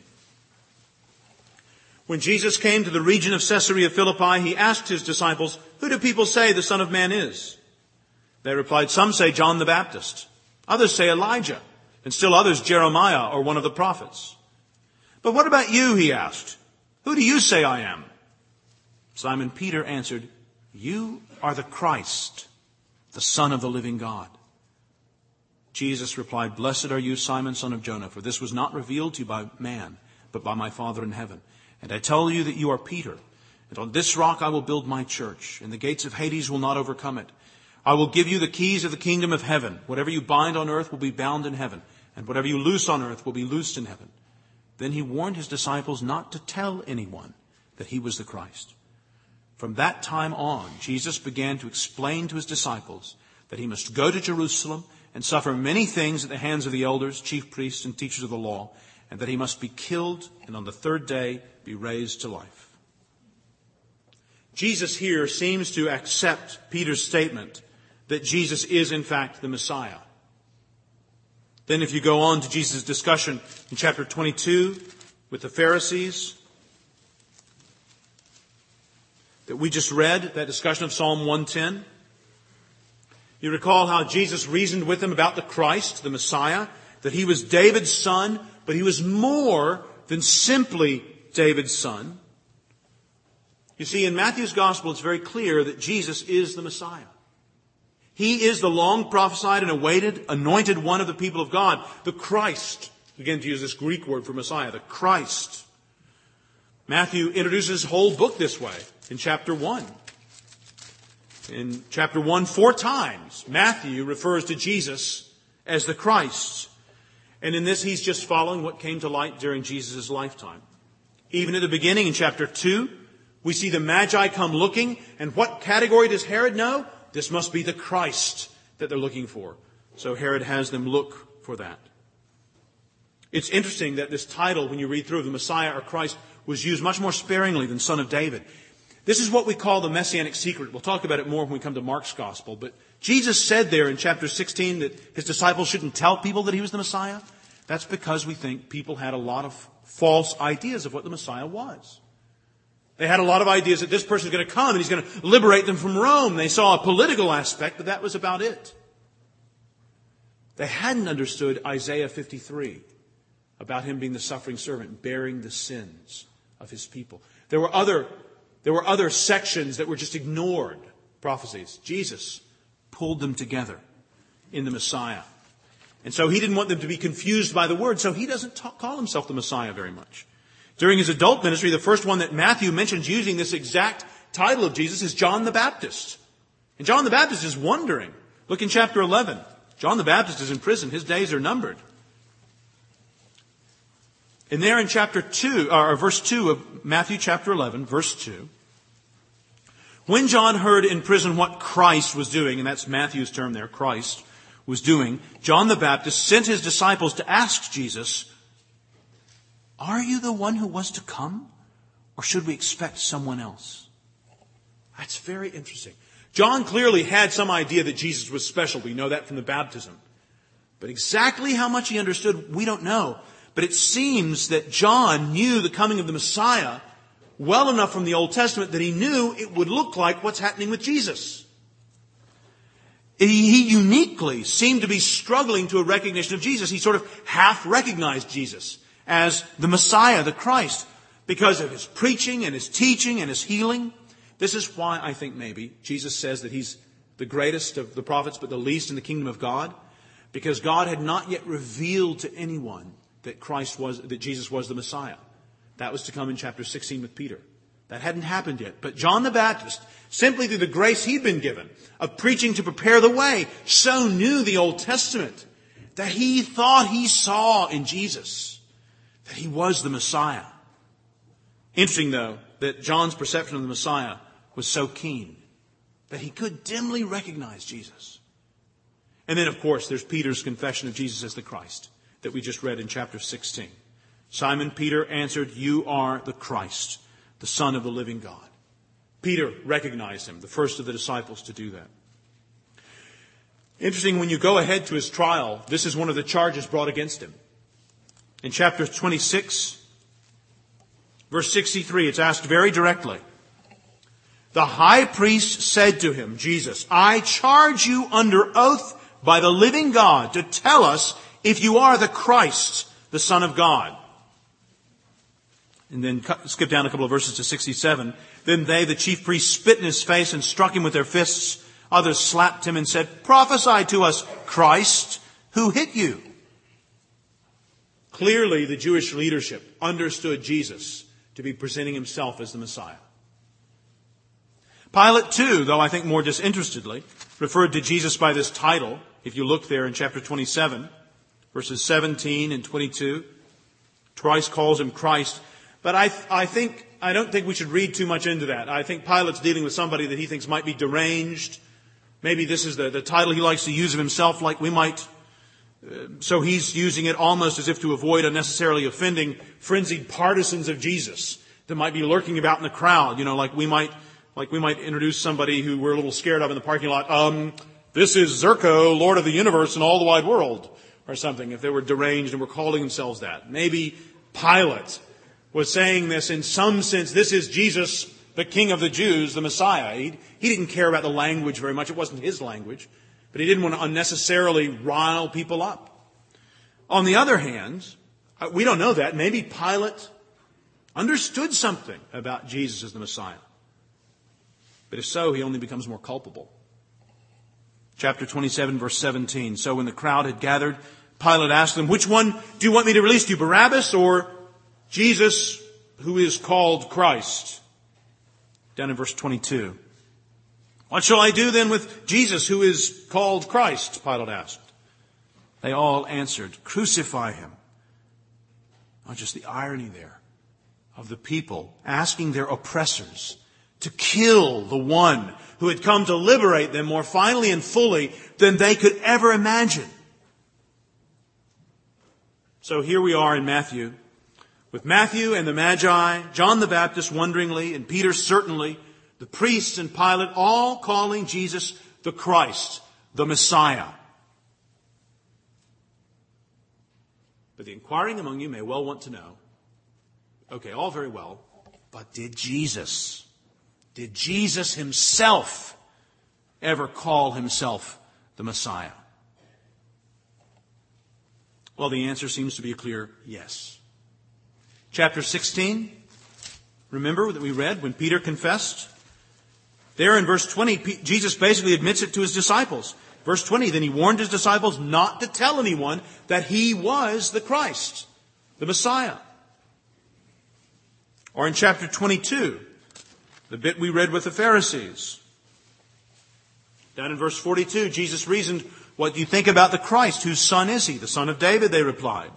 Speaker 1: When Jesus came to the region of Caesarea Philippi, he asked his disciples, who do people say the Son of Man is? They replied, some say John the Baptist. Others say Elijah. And still others Jeremiah or one of the prophets. But what about you, he asked. Who do you say I am? Simon Peter answered, "You are the Christ, the Son of the living God." Jesus replied, "Blessed are you, Simon, son of Jonah, for this was not revealed to you by man, but by my Father in heaven. And I tell you that you are Peter, and on this rock I will build my church, and the gates of Hades will not overcome it. I will give you the keys of the kingdom of heaven. Whatever you bind on earth will be bound in heaven, and whatever you loose on earth will be loosed in heaven." Then he warned his disciples not to tell anyone that he was the Christ. From that time on, Jesus began to explain to his disciples that he must go to Jerusalem and suffer many things at the hands of the elders, chief priests, and teachers of the law, and that he must be killed and on the third day be raised to life. Jesus here seems to accept Peter's statement that Jesus is in fact the Messiah. Then if you go on to Jesus' discussion in chapter 22 with the Pharisees that we just read, that discussion of Psalm 110, you recall how Jesus reasoned with them about the Christ, the Messiah, that he was David's son, but he was more than simply David's son. You see, in Matthew's gospel, it's very clear that Jesus is the Messiah. He is the long prophesied and awaited, anointed one of the people of God, the Christ. Again, to use this Greek word for Messiah, the Christ. Matthew introduces his whole book this way in chapter 1. In chapter 1, 4 times, Matthew refers to Jesus as the Christ. And in this, he's just following what came to light during Jesus' lifetime. Even at the beginning, in chapter 2, we see the Magi come looking. And what category does Herod know? This must be the Christ that they're looking for. So Herod has them look for that. It's interesting that this title, when you read through the Messiah or Christ, was used much more sparingly than Son of David. This is what we call the Messianic secret. We'll talk about it more when we come to Mark's Gospel. But Jesus said there in chapter 16 that his disciples shouldn't tell people that he was the Messiah. That's because we think people had a lot of false ideas of what the Messiah was. They had a lot of ideas that this person is going to come and he's going to liberate them from Rome. They saw a political aspect, but that was about it. They hadn't understood Isaiah 53 about him being the suffering servant, bearing the sins of his people. There were other sections that were just ignored, prophecies. Jesus pulled them together in the Messiah. And so he didn't want them to be confused by the word, so he doesn't call himself the Messiah very much. During his adult ministry, the first one that Matthew mentions using this exact title of Jesus is John the Baptist. And John the Baptist is wondering. Look in chapter 11. John the Baptist is in prison. His days are numbered. And there in chapter 2, or verse 2 of Matthew chapter 11, verse 2, when John heard in prison what Christ was doing, and that's Matthew's term there, Christ was doing, John the Baptist sent his disciples to ask Jesus, "Are you the one who was to come, or should we expect someone else?" That's very interesting. John clearly had some idea that Jesus was special. We know that from the baptism. But exactly how much he understood, we don't know. But it seems that John knew the coming of the Messiah well enough from the Old Testament that he knew it would look like what's happening with Jesus. He uniquely seemed to be struggling to a recognition of Jesus. He sort of half recognized Jesus as the Messiah, the Christ, because of his preaching and his teaching and his healing. This is why I think maybe Jesus says that he's the greatest of the prophets, but the least in the kingdom of God, because God had not yet revealed to anyone that Jesus was the Messiah. That was to come in chapter 16 with Peter. That hadn't happened yet. But John the Baptist, simply through the grace he'd been given of preaching to prepare the way, so knew the Old Testament that he thought he saw in Jesus that he was the Messiah. Interesting, though, that John's perception of the Messiah was so keen that he could dimly recognize Jesus. And then, of course, there's Peter's confession of Jesus as the Christ that we just read in chapter 16. Simon Peter answered, "You are the Christ, the Son of the living God." Peter recognized him, the first of the disciples to do that. Interesting, when you go ahead to his trial, this is one of the charges brought against him. In chapter 26, verse 63, it's asked very directly. The high priest said to him, Jesus, "I charge you under oath by the living God to tell us if you are the Christ, the Son of God." And then skip down a couple of verses to 67. Then they, the chief priests, spit in his face and struck him with their fists. Others slapped him and said, "Prophesy to us, Christ, who hit you?" Clearly, the Jewish leadership understood Jesus to be presenting himself as the Messiah. Pilate, too, though I think more disinterestedly, referred to Jesus by this title. If you look there in chapter 27, verses 17 and 22, twice calls him Christ. But I don't think we should read too much into that. I think Pilate's dealing with somebody that he thinks might be deranged. Maybe this is the title he likes to use of himself, like we might. So he's using it almost as if to avoid unnecessarily offending frenzied partisans of Jesus that might be lurking about in the crowd. Like we might introduce somebody who we're a little scared of in the parking lot. This is Zerko, Lord of the universe and all the wide world, or something, if they were deranged and were calling themselves that. Maybe Pilate was saying this in some sense. This is Jesus, the King of the Jews, the Messiah. He didn't care about the language very much. It wasn't his language. But he didn't want to unnecessarily rile people up. On the other hand, we don't know that. Maybe Pilate understood something about Jesus as the Messiah. But if so, he only becomes more culpable. Chapter 27, verse 17. So when the crowd had gathered, Pilate asked them, "Which one do you want me to release to you, Barabbas or Jesus, who is called Christ?" Down in verse 22. "What shall I do then with Jesus, who is called Christ?" Pilate asked. They all answered, "Crucify him." Oh, just the irony there of the people asking their oppressors to kill the one who had come to liberate them more finally and fully than they could ever imagine. So here we are in Matthew, with Matthew and the Magi, John the Baptist wonderingly, and Peter certainly, the priests and Pilate, all calling Jesus the Christ, the Messiah. But the inquiring among you may well want to know, okay, all very well, but did Jesus himself ever call himself the Messiah? Well, the answer seems to be a clear yes. Chapter 16, remember that we read when Peter confessed? There in verse 20, Jesus basically admits it to his disciples. Verse 20, then he warned his disciples not to tell anyone that he was the Christ, the Messiah. Or in chapter 22, the bit we read with the Pharisees. Down in verse 42, Jesus reasoned, "What do you think about the Christ? Whose son is he?" "The son of David," they replied.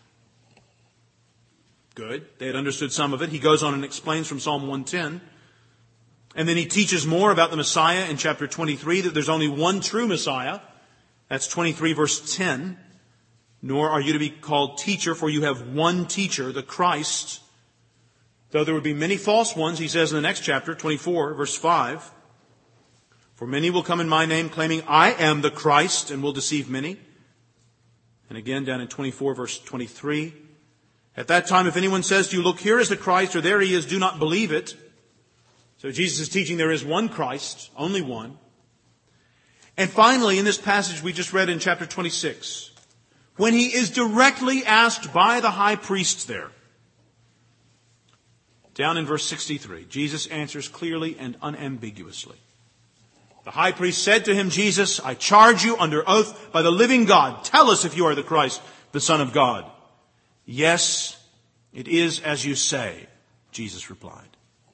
Speaker 1: Good. They had understood some of it. He goes on and explains from Psalm 110. And then he teaches more about the Messiah in chapter 23, that there's only one true Messiah. That's 23 verse 10. "Nor are you to be called teacher, for you have one teacher, the Christ. Though there would be many false ones," he says in the next chapter, 24 verse 5. "For many will come in my name, claiming I am the Christ, and will deceive many." And again down in 24 verse 23. "At that time, if anyone says to you, 'Look, here is the Christ,' or 'There he is,' do not believe it." So Jesus is teaching there is one Christ, only one. And finally, in this passage we just read in chapter 26, when he is directly asked by the high priest there, down in verse 63, Jesus answers clearly and unambiguously. The high priest said to him, "Jesus, I charge you under oath by the living God, tell us if you are the Christ, the Son of God." "Yes, it is as you say," Jesus replied.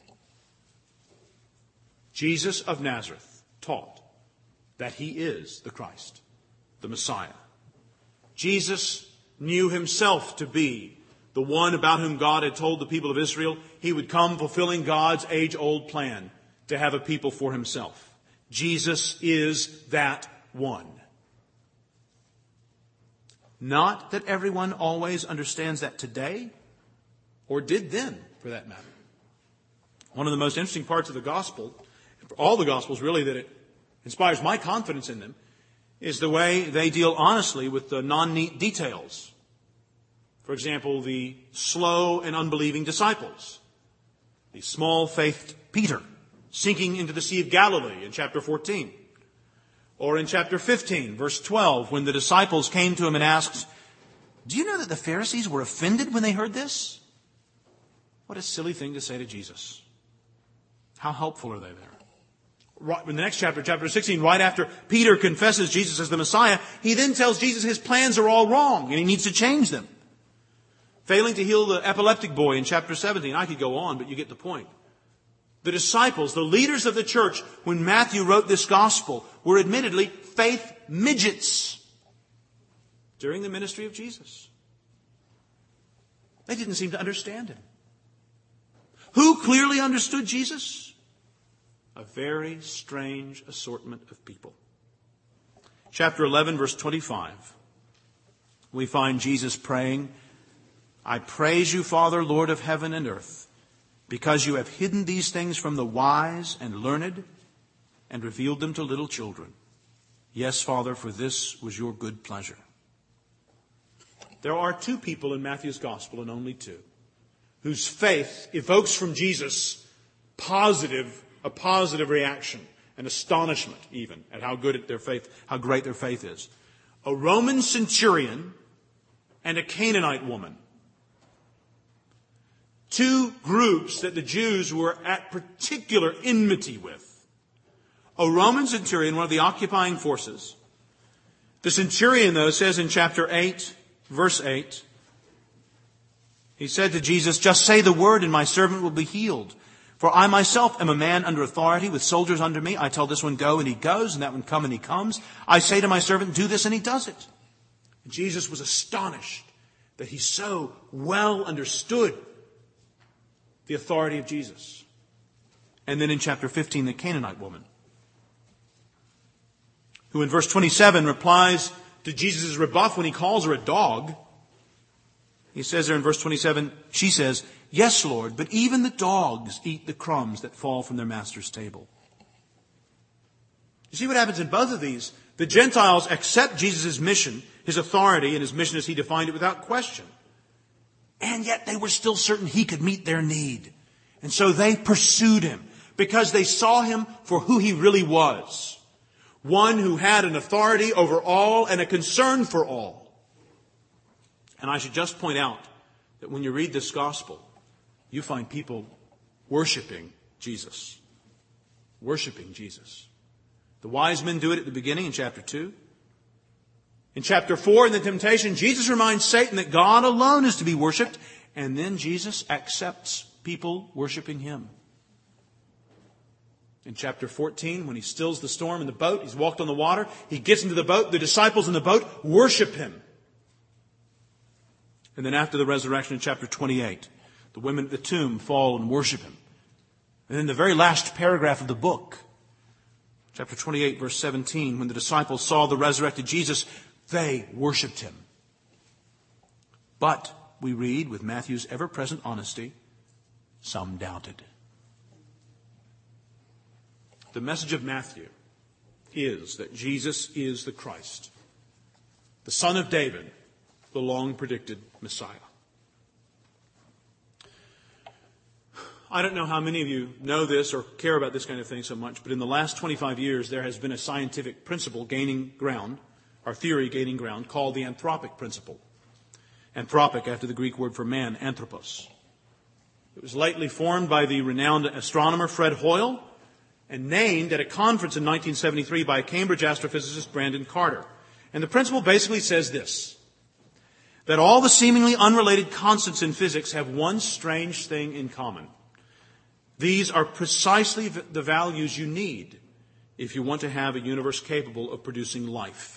Speaker 1: Jesus of Nazareth taught that he is the Christ, the Messiah. Jesus knew himself to be the one about whom God had told the people of Israel he would come fulfilling God's age-old plan to have a people for himself. Jesus is that one. Not that everyone always understands that today, or did then, for that matter. One of the most interesting parts of the gospel, all the Gospels really, that it inspires my confidence in them, is the way they deal honestly with the non-neat details. For example, the slow and unbelieving disciples. The small-faithed Peter sinking into the Sea of Galilee in chapter 14. Or in chapter 15, verse 12, when the disciples came to him and asked, "Do you know that the Pharisees were offended when they heard this?" What a silly thing to say to Jesus. How helpful are they there? Right, in the next chapter, chapter 16, right after Peter confesses Jesus as the Messiah, he then tells Jesus his plans are all wrong and he needs to change them. Failing to heal the epileptic boy in chapter 17. I could go on, but you get the point. The disciples, the leaders of the church, when Matthew wrote this gospel, were admittedly faith midgets during the ministry of Jesus. They didn't seem to understand him. Who clearly understood Jesus? A very strange assortment of people. Chapter 11, verse 25. We find Jesus praying, I praise you, Father, Lord of heaven and earth, because you have hidden these things from the wise and learned and revealed them to little children. Yes, Father, for this was your good pleasure. There are two people in Matthew's gospel, and only two, whose faith evokes from Jesus a positive reaction, an astonishment even at how great their faith is. A Roman centurion and a Canaanite woman. Two groups that the Jews were at particular enmity with. A Roman centurion, one of the occupying forces. The centurion, though, says in chapter 8, verse 8, he said to Jesus, just say the word and my servant will be healed. For I myself am a man under authority with soldiers under me. I tell this one go and he goes, and that one come and he comes. I say to my servant, do this, and he does it. And Jesus was astonished that he so well understood the authority of Jesus. And then in chapter 15, the Canaanite woman, who in verse 27 replies to Jesus' rebuff when he calls her a dog. He says there in verse 27, she says, yes, Lord, but even the dogs eat the crumbs that fall from their master's table. You see what happens in both of these? The Gentiles accept Jesus' mission, his authority, and his mission as he defined it without question. And yet they were still certain he could meet their need. And so they pursued him because they saw him for who he really was. One who had an authority over all and a concern for all. And I should just point out that when you read this gospel, you find people worshiping Jesus. Worshiping Jesus. The wise men do it at the beginning in chapter 2. In chapter 4, in the temptation, Jesus reminds Satan that God alone is to be worshipped. And then Jesus accepts people worshiping him. In chapter 14, when he stills the storm in the boat, he's walked on the water, he gets into the boat, the disciples in the boat worship him. And then after the resurrection in chapter 28, the women at the tomb fall and worship him. And then the very last paragraph of the book, chapter 28, verse 17, when the disciples saw the resurrected Jesus, they worshipped him. But, we read with Matthew's ever-present honesty, some doubted. The message of Matthew is that Jesus is the Christ, the Son of David, the long-predicted Messiah. I don't know how many of you know this or care about this kind of thing so much, but in the last 25 years there has been a scientific principle gaining ground, or theory gaining ground, called the anthropic principle. Anthropic, after the Greek word for man, anthropos. It was lately formed by the renowned astronomer Fred Hoyle and named at a conference in 1973 by Cambridge astrophysicist Brandon Carter. And the principle basically says this, that all the seemingly unrelated constants in physics have one strange thing in common. These are precisely the values you need if you want to have a universe capable of producing life.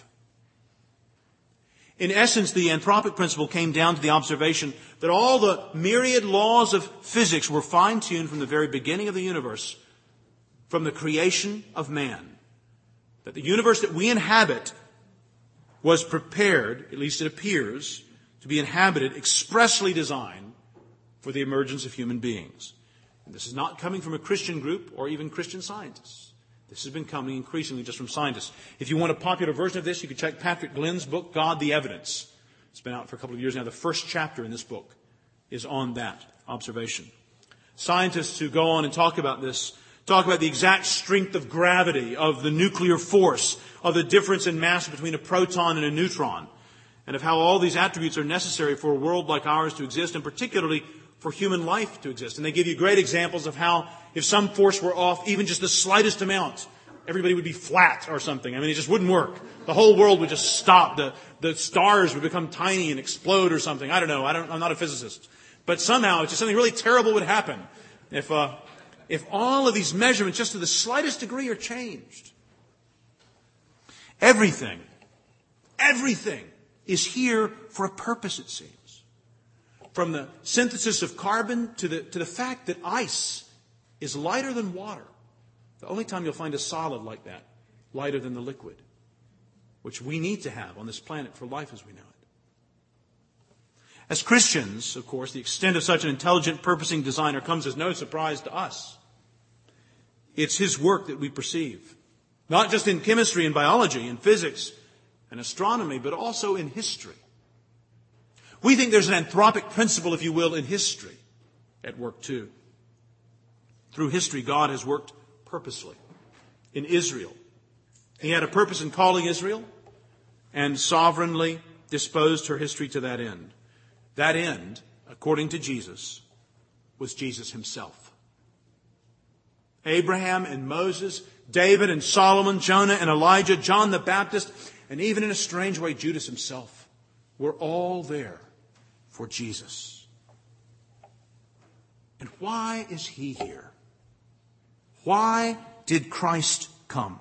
Speaker 1: In essence, the anthropic principle came down to the observation that all the myriad laws of physics were fine-tuned from the very beginning of the universe, from the creation of man. That the universe that we inhabit was prepared, at least it appears, to be inhabited, expressly designed for the emergence of human beings. And this is not coming from a Christian group or even Christian scientists. This has been coming increasingly just from scientists. If you want a popular version of this, you can check Patrick Glenn's book, God the Evidence. It's been out for a couple of years now. The first chapter in this book is on that observation. Scientists who go on and talk about this talk about the exact strength of gravity, of the nuclear force, of the difference in mass between a proton and a neutron, and of how all these attributes are necessary for a world like ours to exist, and particularly for human life to exist. And they give you great examples of how if some force were off, even just the slightest amount, everybody would be flat or something. I mean, it just wouldn't work. The whole world would just stop. The stars would become tiny and explode or something. I don't know. I'm not a physicist. But somehow, it's just something really terrible would happen if all of these measurements, just to the slightest degree, are changed. Everything is here for a purpose, it seems. From the synthesis of carbon to the fact that ice is lighter than water. The only time you'll find a solid like that, lighter than the liquid, which we need to have on this planet for life as we know it. As Christians, of course, the extent of such an intelligent, purposing designer comes as no surprise to us. It's His work that we perceive, not just in chemistry and biology and physics and astronomy, but also in history. We think there's an anthropic principle, if you will, in history at work too. Through history, God has worked purposely in Israel. He had a purpose in calling Israel and sovereignly disposed her history to that end. That end, according to Jesus, was Jesus Himself. Abraham and Moses, David and Solomon, Jonah and Elijah, John the Baptist, and even in a strange way, Judas himself, were all there for Jesus. And why is He here? Why did Christ come?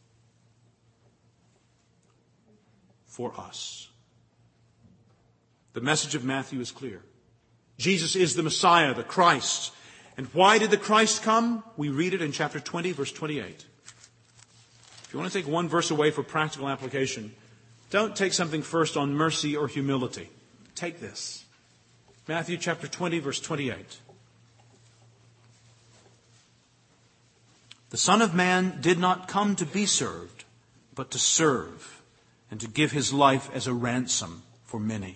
Speaker 1: For us. The message of Matthew is clear. Jesus is the Messiah, the Christ. And why did the Christ come? We read it in chapter 20, verse 28. If you want to take one verse away for practical application, don't take something first on mercy or humility. Take this. Matthew chapter 20, verse 28. The Son of Man did not come to be served, but to serve, and to give His life as a ransom for many.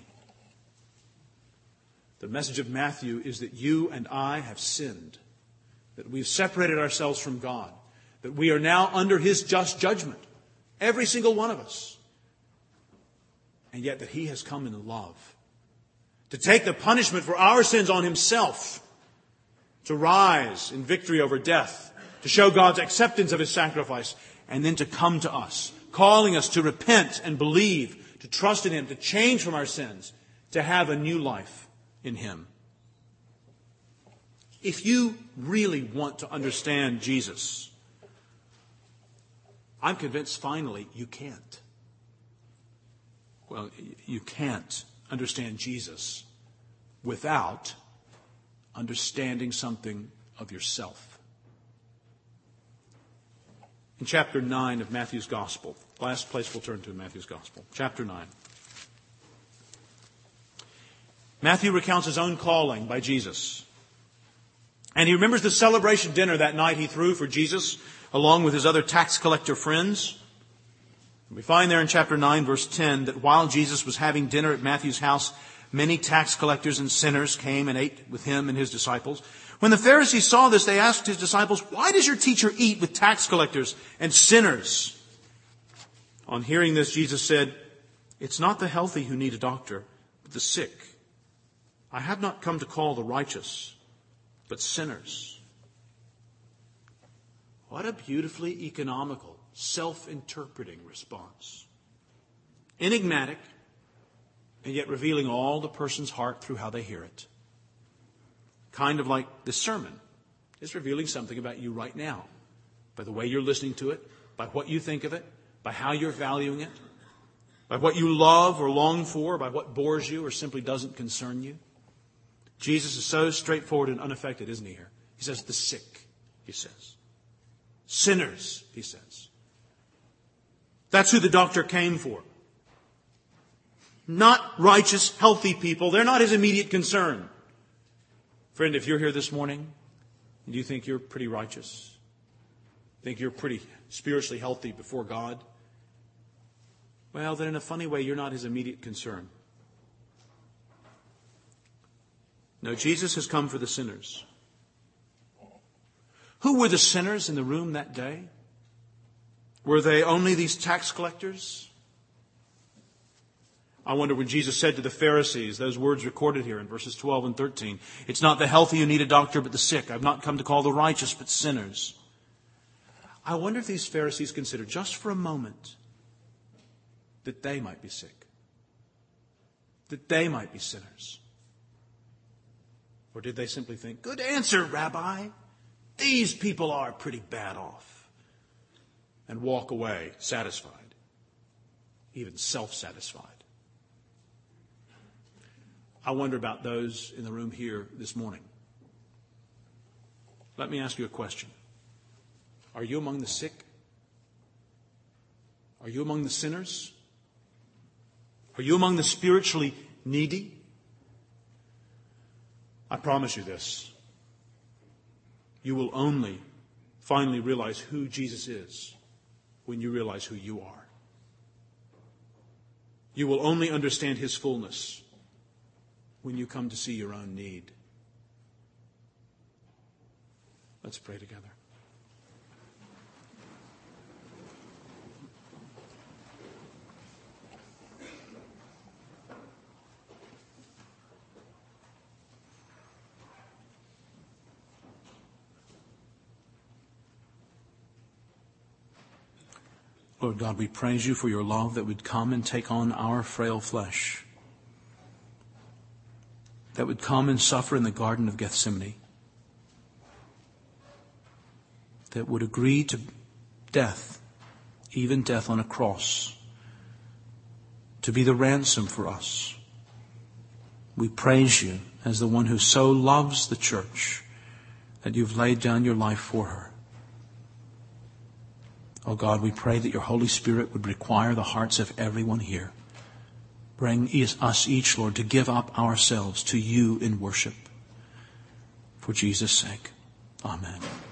Speaker 1: The message of Matthew is that you and I have sinned, that we've separated ourselves from God, that we are now under His just judgment, every single one of us, and yet that He has come in love to take the punishment for our sins on Himself, to rise in victory over death, to show God's acceptance of His sacrifice, and then to come to us, calling us to repent and believe, to trust in Him, to change from our sins, to have a new life in Him. If you really want to understand Jesus, I'm convinced finally you can't. Well, you can't understand Jesus without understanding something of yourself. In chapter 9 of Matthew's Gospel, last place we'll turn to in Matthew's Gospel, chapter 9. Matthew recounts his own calling by Jesus. And he remembers the celebration dinner that night he threw for Jesus, along with his other tax collector friends. We find there in chapter 9, verse 10, that while Jesus was having dinner at Matthew's house, many tax collectors and sinners came and ate with him and his disciples. When the Pharisees saw this, they asked his disciples, "Why does your teacher eat with tax collectors and sinners?" On hearing this, Jesus said, "It's not the healthy who need a doctor, but the sick. I have not come to call the righteous, but sinners." What a beautifully economical, self-interpreting response. Enigmatic, and yet revealing all the person's heart through how they hear it. Kind of like this sermon is revealing something about you right now, by the way you're listening to it, by what you think of it, by how you're valuing it, by what you love or long for, by what bores you or simply doesn't concern you. Jesus is so straightforward and unaffected, isn't He here? He says, the sick, He says. Sinners, He says. That's who the doctor came for. Not righteous, healthy people. They're not His immediate concern. Friend, if you're here this morning, and you think you're pretty righteous, think you're pretty spiritually healthy before God, well, then in a funny way, you're not His immediate concern. No, Jesus has come for the sinners. Who were the sinners in the room that day? Were they only these tax collectors? I wonder when Jesus said to the Pharisees, those words recorded here in verses 12 and 13, it's not the healthy who need a doctor, but the sick. I've not come to call the righteous, but sinners. I wonder if these Pharisees considered just for a moment that they might be sick, that they might be sinners. Or did they simply think, good answer, Rabbi, these people are pretty bad off, and walk away satisfied, even self-satisfied? I wonder about those in the room here this morning. Let me ask you a question. Are you among the sick? Are you among the sinners? Are you among the spiritually needy? I promise you this. You will only finally realize who Jesus is when you realize who you are. You will only understand his fullness when you come to see your own need. Let's pray together. Lord God, we praise you for your love that would come and take on our frail flesh, that would come and suffer in the Garden of Gethsemane, that would agree to death, even death on a cross, to be the ransom for us. We praise you as the one who so loves the church that you've laid down your life for her. Oh God, we pray that your Holy Spirit would require the hearts of everyone here. Bring us each, Lord, to give up ourselves to you in worship. For Jesus' sake. Amen.